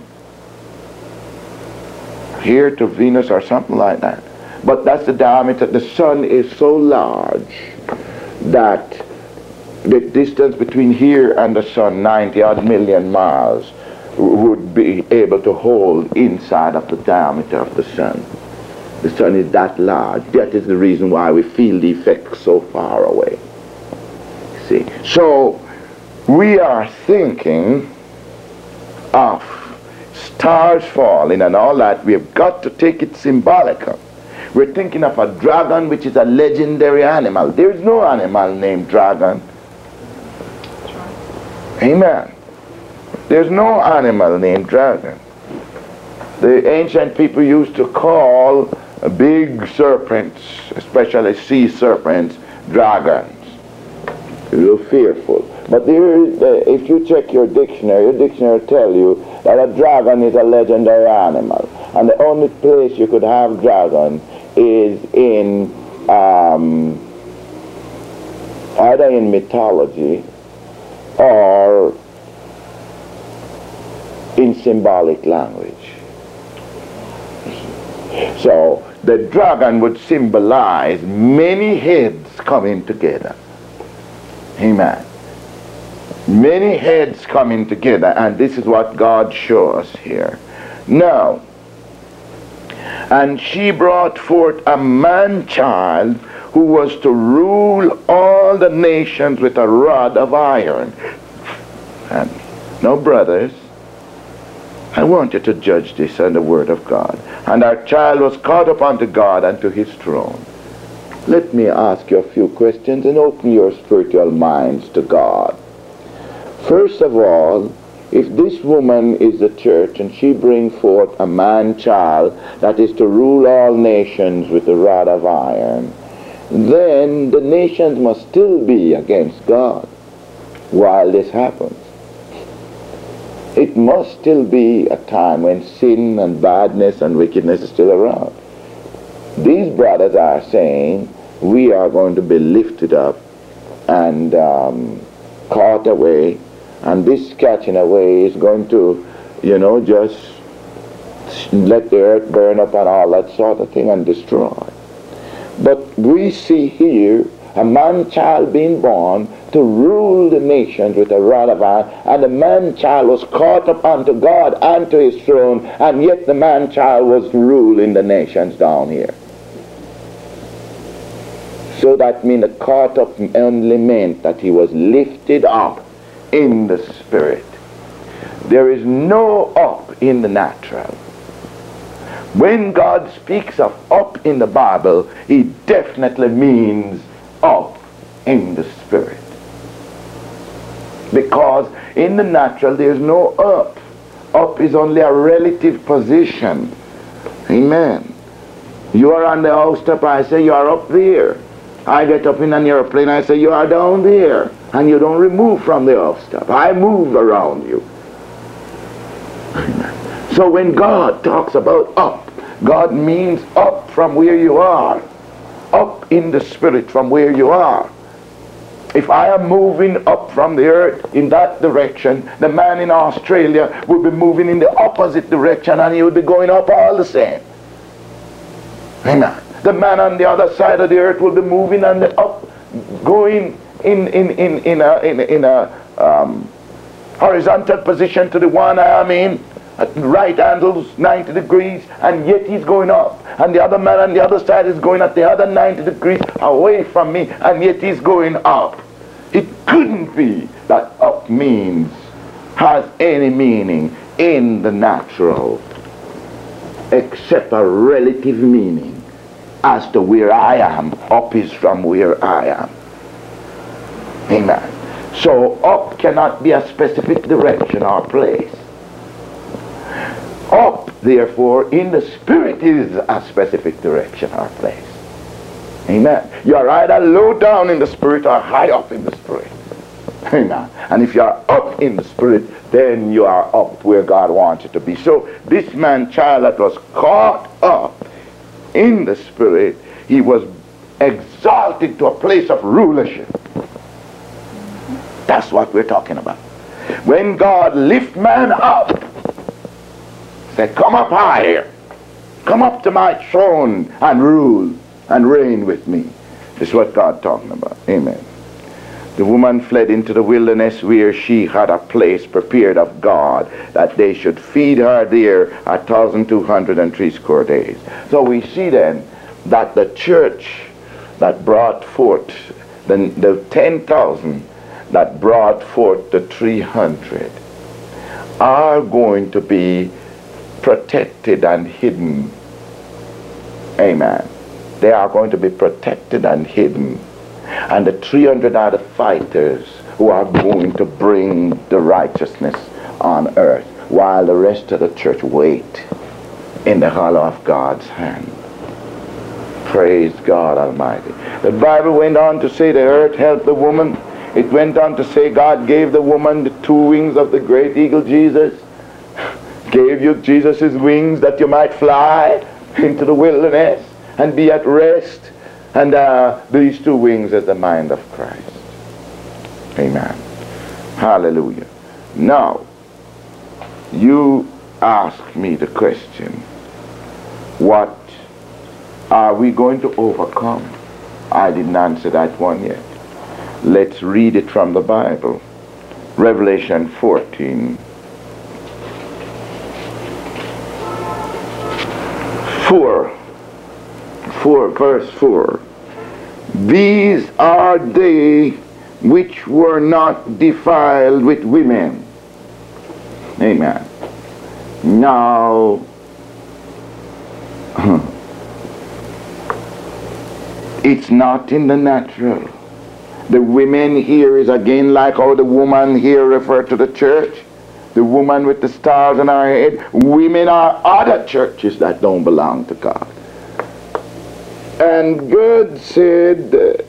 here to Venus or something like that. But that's the diameter. The sun is so large that the distance between here and the sun, 90-odd million miles, would be able to hold inside of the diameter of the sun. The sun is that large. That is the reason why we feel the effect so far away. See? So, we are thinking of stars falling and all that. We have got to take it symbolical. We're thinking of a dragon, which is a legendary animal. There is no animal named dragon. Amen. There's no animal named dragon. The ancient people used to call big serpents, especially sea serpents, dragons. A little fearful. But there is, if you check your dictionary will tell you that a dragon is a legendary animal. And the only place you could have dragon is in either in mythology or in symbolic language. So the dragon would symbolize many heads coming together. Amen. Many heads coming together, and this is what God shows us here. Now, and she brought forth a man-child who was to rule all the nations with a rod of iron. And now, brothers, I want you to judge this on the word of God. And our child was caught up unto God and to his throne. Let me ask you a few questions and open your spiritual minds to God. First of all, if this woman is the church and she brings forth a man-child that is to rule all nations with a rod of iron, then the nations must still be against God while this happens. It must still be a time when sin and badness and wickedness is still around. These brothers are saying we are going to be lifted up and caught away, and this catching away is going to, just let the earth burn up and all that sort of thing and destroy. But we see here a man-child being born to rule the nations with a rod of iron, and the man-child was caught up unto God and to his throne, and yet the man-child was ruling the nations down here. So that means caught up only meant that he was lifted up in the spirit. There is no up in the natural. When God speaks of up in the Bible, he definitely means up in the spirit. Because in the natural there is no up. Up is only a relative position. Amen. You are on the housetop, I say you are up there. I get up in an airplane, I say you are down there. And you don't remove from the housetop. I move around you. Amen. So when God talks about up, God means up from where you are. Up in the spirit from where you are. If I am moving up from the earth in that direction, the man in Australia would be moving in the opposite direction and he would be going up all the same. Amen. The man on the other side of the earth will be moving on the up, going in a horizontal position to the one I am in, at right angles 90 degrees, and yet he's going up. And the other man on the other side is going at the other 90 degrees away from me, and yet he's going up. It couldn't be that up has any meaning in the natural, except a relative meaning as to where I am. Up is from where I am. Amen. So up cannot be a specific direction or place. Up, therefore, in the spirit is a specific direction or place. Amen. You are either low down in the spirit or high up in the spirit. Amen. And if you are up in the spirit, then you are up where God wants you to be. So this man child that was caught up in the spirit, he was exalted to a place of rulership. That's what we're talking about. When God lift man up, said, come up higher, come up to my throne and rule and reign with me. This is what God talking about. Amen. The woman fled into the wilderness where she had a place prepared of God, that they should feed her there 1,260 days. So we see then that the church that brought forth the 10,000 that brought forth the 300 are going to be protected and hidden. Amen. They are going to be protected and hidden. And the 300 are the fighters who are going to bring the righteousness on earth, while the rest of the church wait in the hollow of God's hand. Praise God Almighty. The Bible went on to say the earth helped the woman. It went on to say God gave the woman the 2 wings of the great eagle Jesus. Gave you Jesus' wings that you might fly into the wilderness and be at rest. And these 2 wings is the mind of Christ. Amen. Hallelujah. Now, you ask me the question, what are we going to overcome? I didn't answer that one yet. Let's read it from the Bible. Revelation 14. 4 verse 4. These are they which were not defiled with women. Amen. Now, it's not in the natural. The women here is again like how the woman here referred to the church. The woman with the stars on her head. Women are other churches that don't belong to God. And God said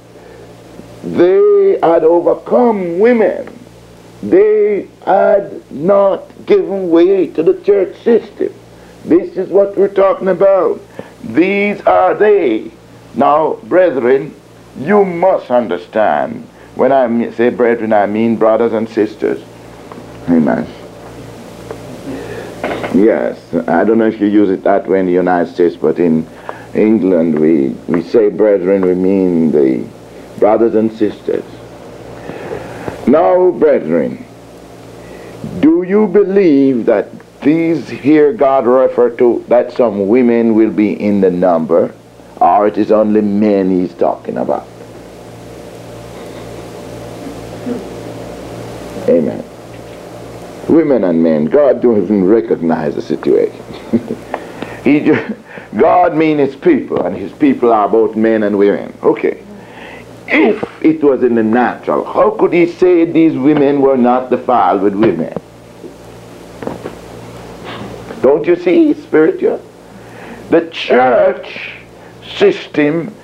they had overcome women. They had not given way to the church system. This is what we're talking about. These are they. Now, brethren, you must understand. When I say brethren, I mean brothers and sisters. Amen. Yes, I don't know if you use it that way in the United States, but in England we say brethren, we mean the brothers and sisters. Now, brethren, do you believe that these here God referred to, that some women will be in the number, or it is only men he's talking about? Amen. Women and men, God don't even recognize the situation. God means his people, and his people are both men and women. Okay. If it was in the natural, how could he say these women were not defiled with women? Don't you see, spiritual? The church system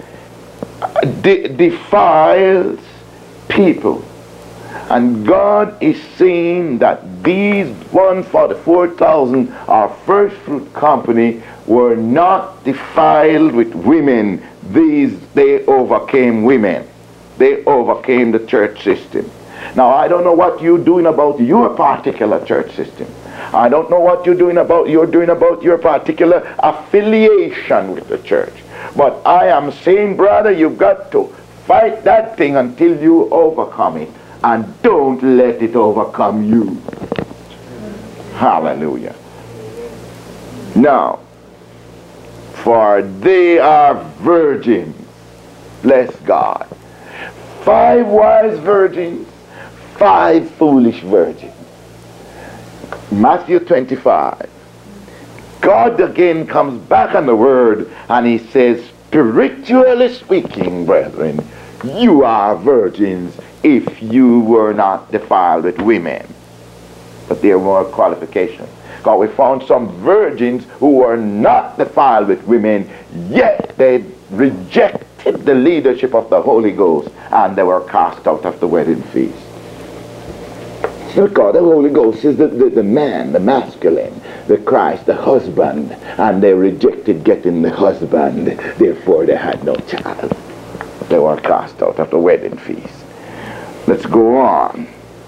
defiles people. And God is saying that these 144,000 our first fruit company were not defiled with women. They overcame women. They overcame the church system. Now I don't know what you're doing about your particular church system. I don't know what you're doing about your particular affiliation with the church. But I am saying, brother, you've got to fight that thing until you overcome it. And don't let it overcome you. Hallelujah. Now, for they are virgins. Bless God. 5 wise virgins, 5 foolish virgins. Matthew 25. God again comes back on the word and he says, spiritually speaking, brethren, you are virgins if you were not defiled with women. But there were qualifications. Because we found some virgins who were not defiled with women, yet they rejected the leadership of the Holy Ghost and they were cast out of the wedding feast. Because the Holy Ghost is the man, the masculine, the Christ, the husband, and they rejected getting the husband, therefore they had no child. They were cast out of the wedding feast. Let's go on.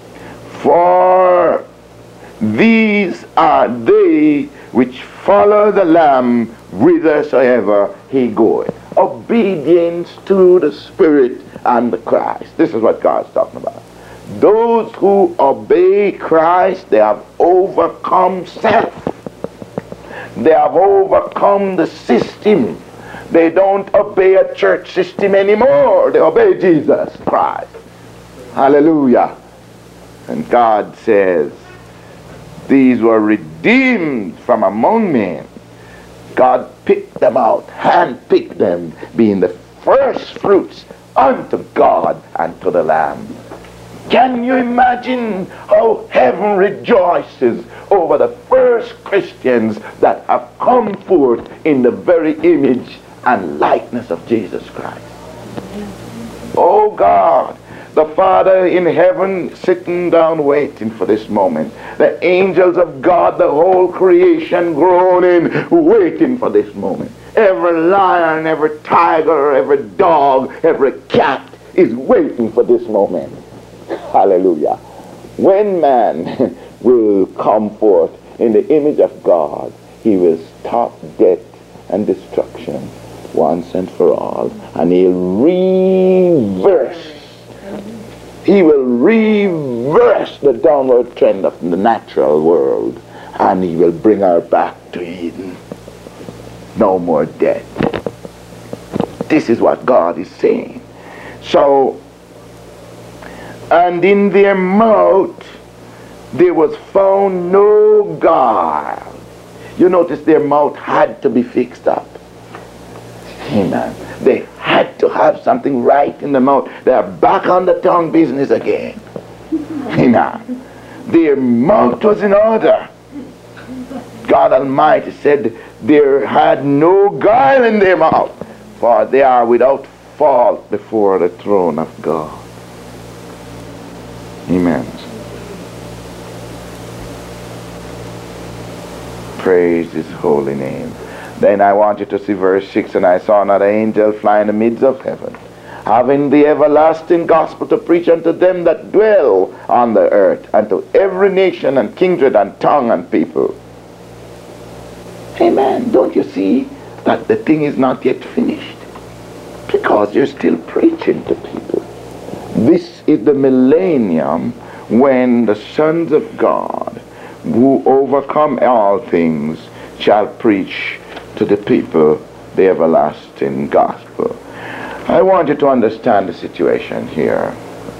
For these are they which follow the Lamb whithersoever he goeth. Obedience to the Spirit and the Christ. This is what God's talking about. Those who obey Christ, they have overcome self. They have overcome the system. They don't obey a church system anymore. They obey Jesus Christ. Hallelujah. And God says, these were redeemed from among men. God picked them out, handpicked them, being the first fruits unto God and to the Lamb. Can you imagine how heaven rejoices over the first Christians that have come forth in the very image and likeness of Jesus Christ? Oh God, the Father in heaven sitting down waiting for this moment. The angels of God, the whole creation groaning, waiting for this moment. Every lion, every tiger, every dog, every cat is waiting for this moment. Hallelujah. When man will come forth in the image of God, he will stop death and destruction once and for all. And he'll reverse. He will reverse the downward trend of the natural world. And he will bring her back to Eden. No more death. This is what God is saying. So, and in their mouth there was found no guile. You notice their mouth had to be fixed up. Amen. They had to have something right in the mouth. They are back on the tongue business again. Amen. Their mouth was in order. God Almighty said there had no guile in their mouth, for they are without fault before the throne of God. Amen. Praise his holy name. Then I want you to see verse 6. And I saw another angel fly in the midst of heaven, having the everlasting gospel to preach unto them that dwell on the earth, and to every nation and kindred and tongue and people. Amen. Don't you see that the thing is not yet finished? Because you're still preaching to people. This is the millennium when the sons of God, who overcome all things, shall preach to the people the everlasting gospel. I want you to understand the situation here.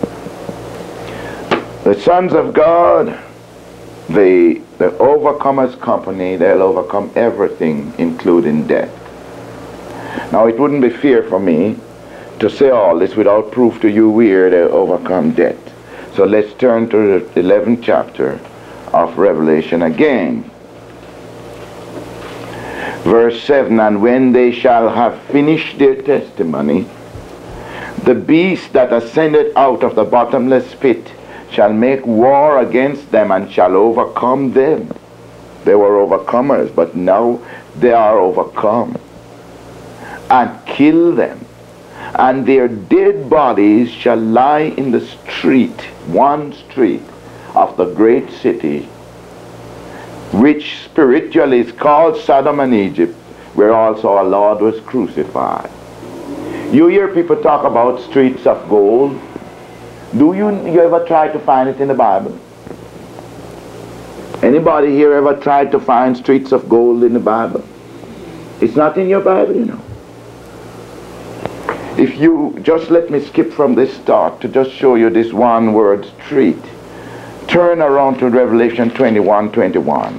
The sons of God, the overcomers company, they'll overcome everything, including death. Now it wouldn't be fair for me to say all this without proof to you where they overcome death. So let's turn to the 11th chapter of Revelation again. Verse 7, and when they shall have finished their testimony, the beast that ascended out of the bottomless pit shall make war against them and shall overcome them. They were overcomers, but now they are overcome, and kill them. And their dead bodies shall lie in the street, one street of the great city, which spiritually is called Sodom and Egypt, where also our Lord was crucified. You hear people talk about streets of gold. Do you ever try to find it in the Bible? Anybody here ever tried to find streets of gold in the Bible? It's not in your Bible, you know. If you just let me skip from this start to just show you this one word, street. Turn around to Revelation 21:21.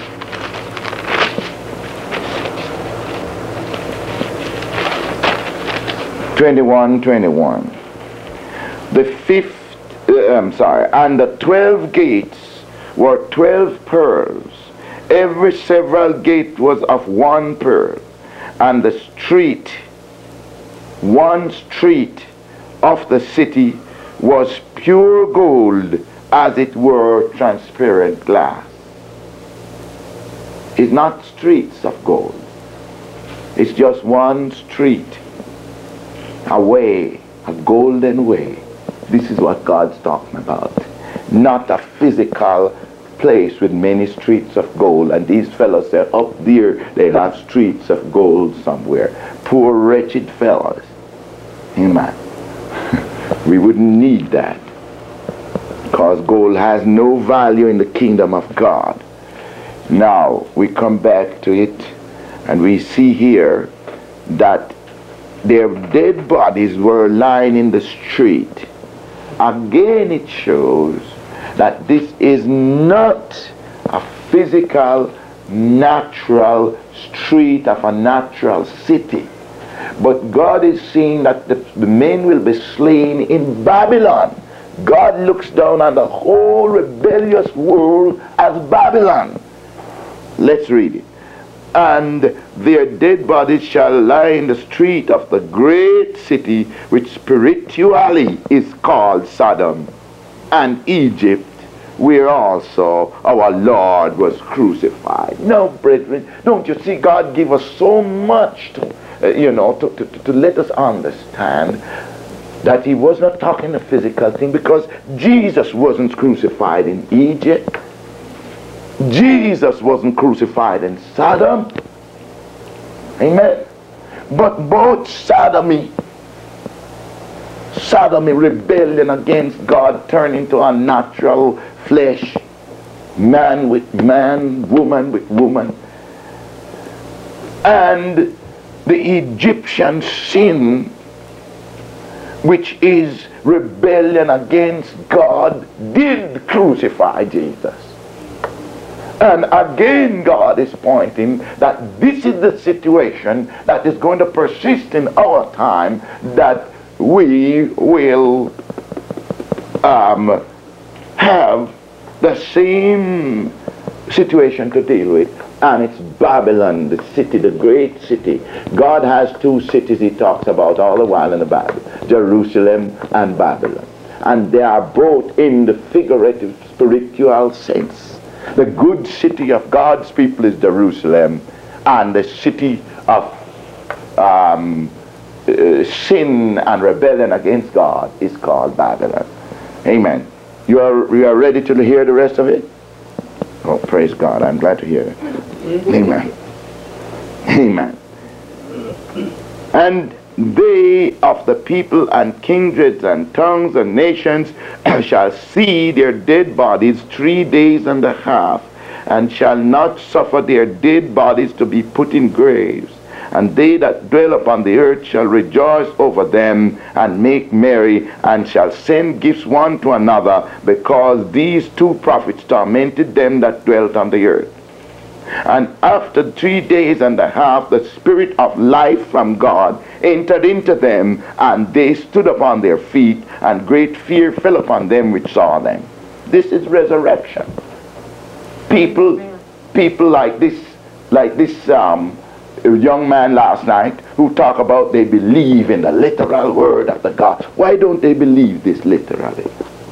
And the 12 gates were 12 pearls. Every several gate was of one pearl, and the street, one street of the city was pure gold, as it were transparent glass. It's not streets of gold. It's just one street, a way, a golden way. This is what God's talking about. Not a physical place with many streets of gold. And these fellows said, up there they have streets of gold somewhere. Poor wretched fellows. Amen. We wouldn't need that, because gold has no value in the kingdom of God. Now we come back to it, and we see here that their dead bodies were lying in the street. Again, it shows that this is not a physical, natural street of a natural city. But God is saying that the men will be slain in Babylon. God looks down on the whole rebellious world as Babylon. Let's read it. And their dead bodies shall lie in the street of the great city, which spiritually is called Sodom and Egypt, where also our Lord was crucified. Now, brethren, don't you see God give us so much to let us understand that he was not talking a physical thing, because Jesus wasn't crucified in Egypt. Jesus wasn't crucified in Sodom. Amen. But both sodomy, rebellion against God, turned into a natural flesh, man with man, woman with woman. And the Egyptian sin, which is rebellion against God, did crucify Jesus. And again, God is pointing that this is the situation that is going to persist in our time, that we will have the same situation to deal with. And it's Babylon, the city, the great city. God has two cities he talks about all the while in the Bible, Jerusalem and Babylon. And they are both in the figurative, spiritual sense. The good city of God's people is Jerusalem, and the city of sin and rebellion against God is called Babylon. Amen. You are ready to hear the rest of it? Oh, praise God. I'm glad to hear it. Amen. Amen. And they of the people and kindreds and tongues and nations shall see their dead bodies 3 days and a half, and shall not suffer their dead bodies to be put in graves. And they that dwell upon the earth shall rejoice over them, and make merry, and shall send gifts one to another, because these two prophets tormented them that dwelt on the earth. And after 3 days and a half, the spirit of life from God entered into them, and they stood upon their feet, and great fear fell upon them which saw them. This is resurrection. People like this a young man last night who talked about they believe in the literal word of the God. Why don't they believe this literally?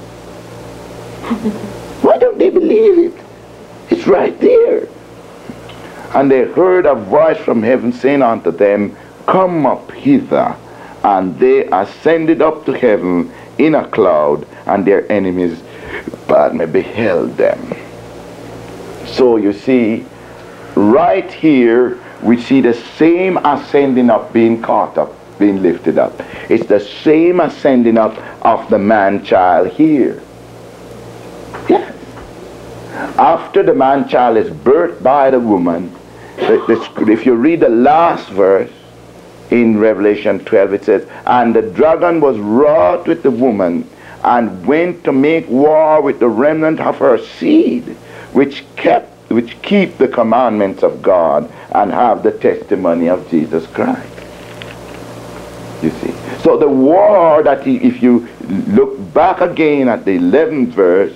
Why don't they believe it? It's right there. And they heard a voice from heaven saying unto them, Come up hither. And they ascended up to heaven in a cloud, and their enemies Padme beheld them. So you see, right here we see the same ascending up, being caught up, being lifted up. It's the same ascending up of the man-child here. Yes. After the man-child is birthed by the woman, if you read the last verse in Revelation 12, it says, And the dragon was wroth with the woman, and went to make war with the remnant of her seed, which keep the commandments of God, and have the testimony of Jesus Christ. You see. So the war that if you look back again at the 11th verse,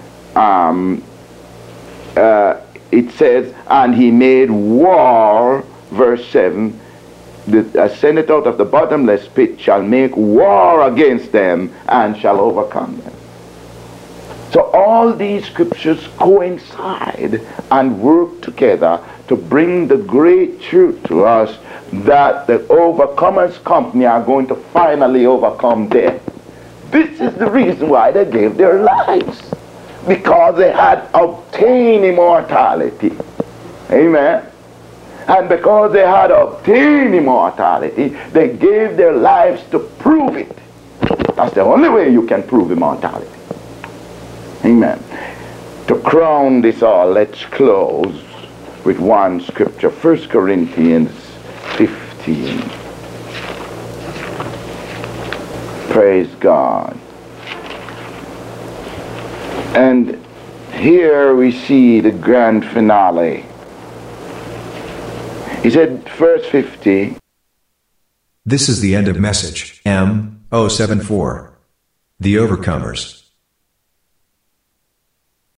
it says, And he made war, verse 7, that ascended out of the bottomless pit shall make war against them and shall overcome them. So all these scriptures coincide and work together to bring the great truth to us that the overcomers company are going to finally overcome death. This is the reason why they gave their lives, because they had obtained immortality. Amen. And because they had obtained immortality, they gave their lives to prove it. That's the only way you can prove immortality. Amen. To crown this all, let's close with one scripture. 1 Corinthians 15. Praise God. And here we see the grand finale. He said, verse 50. This is the end of message M074. The Overcomers.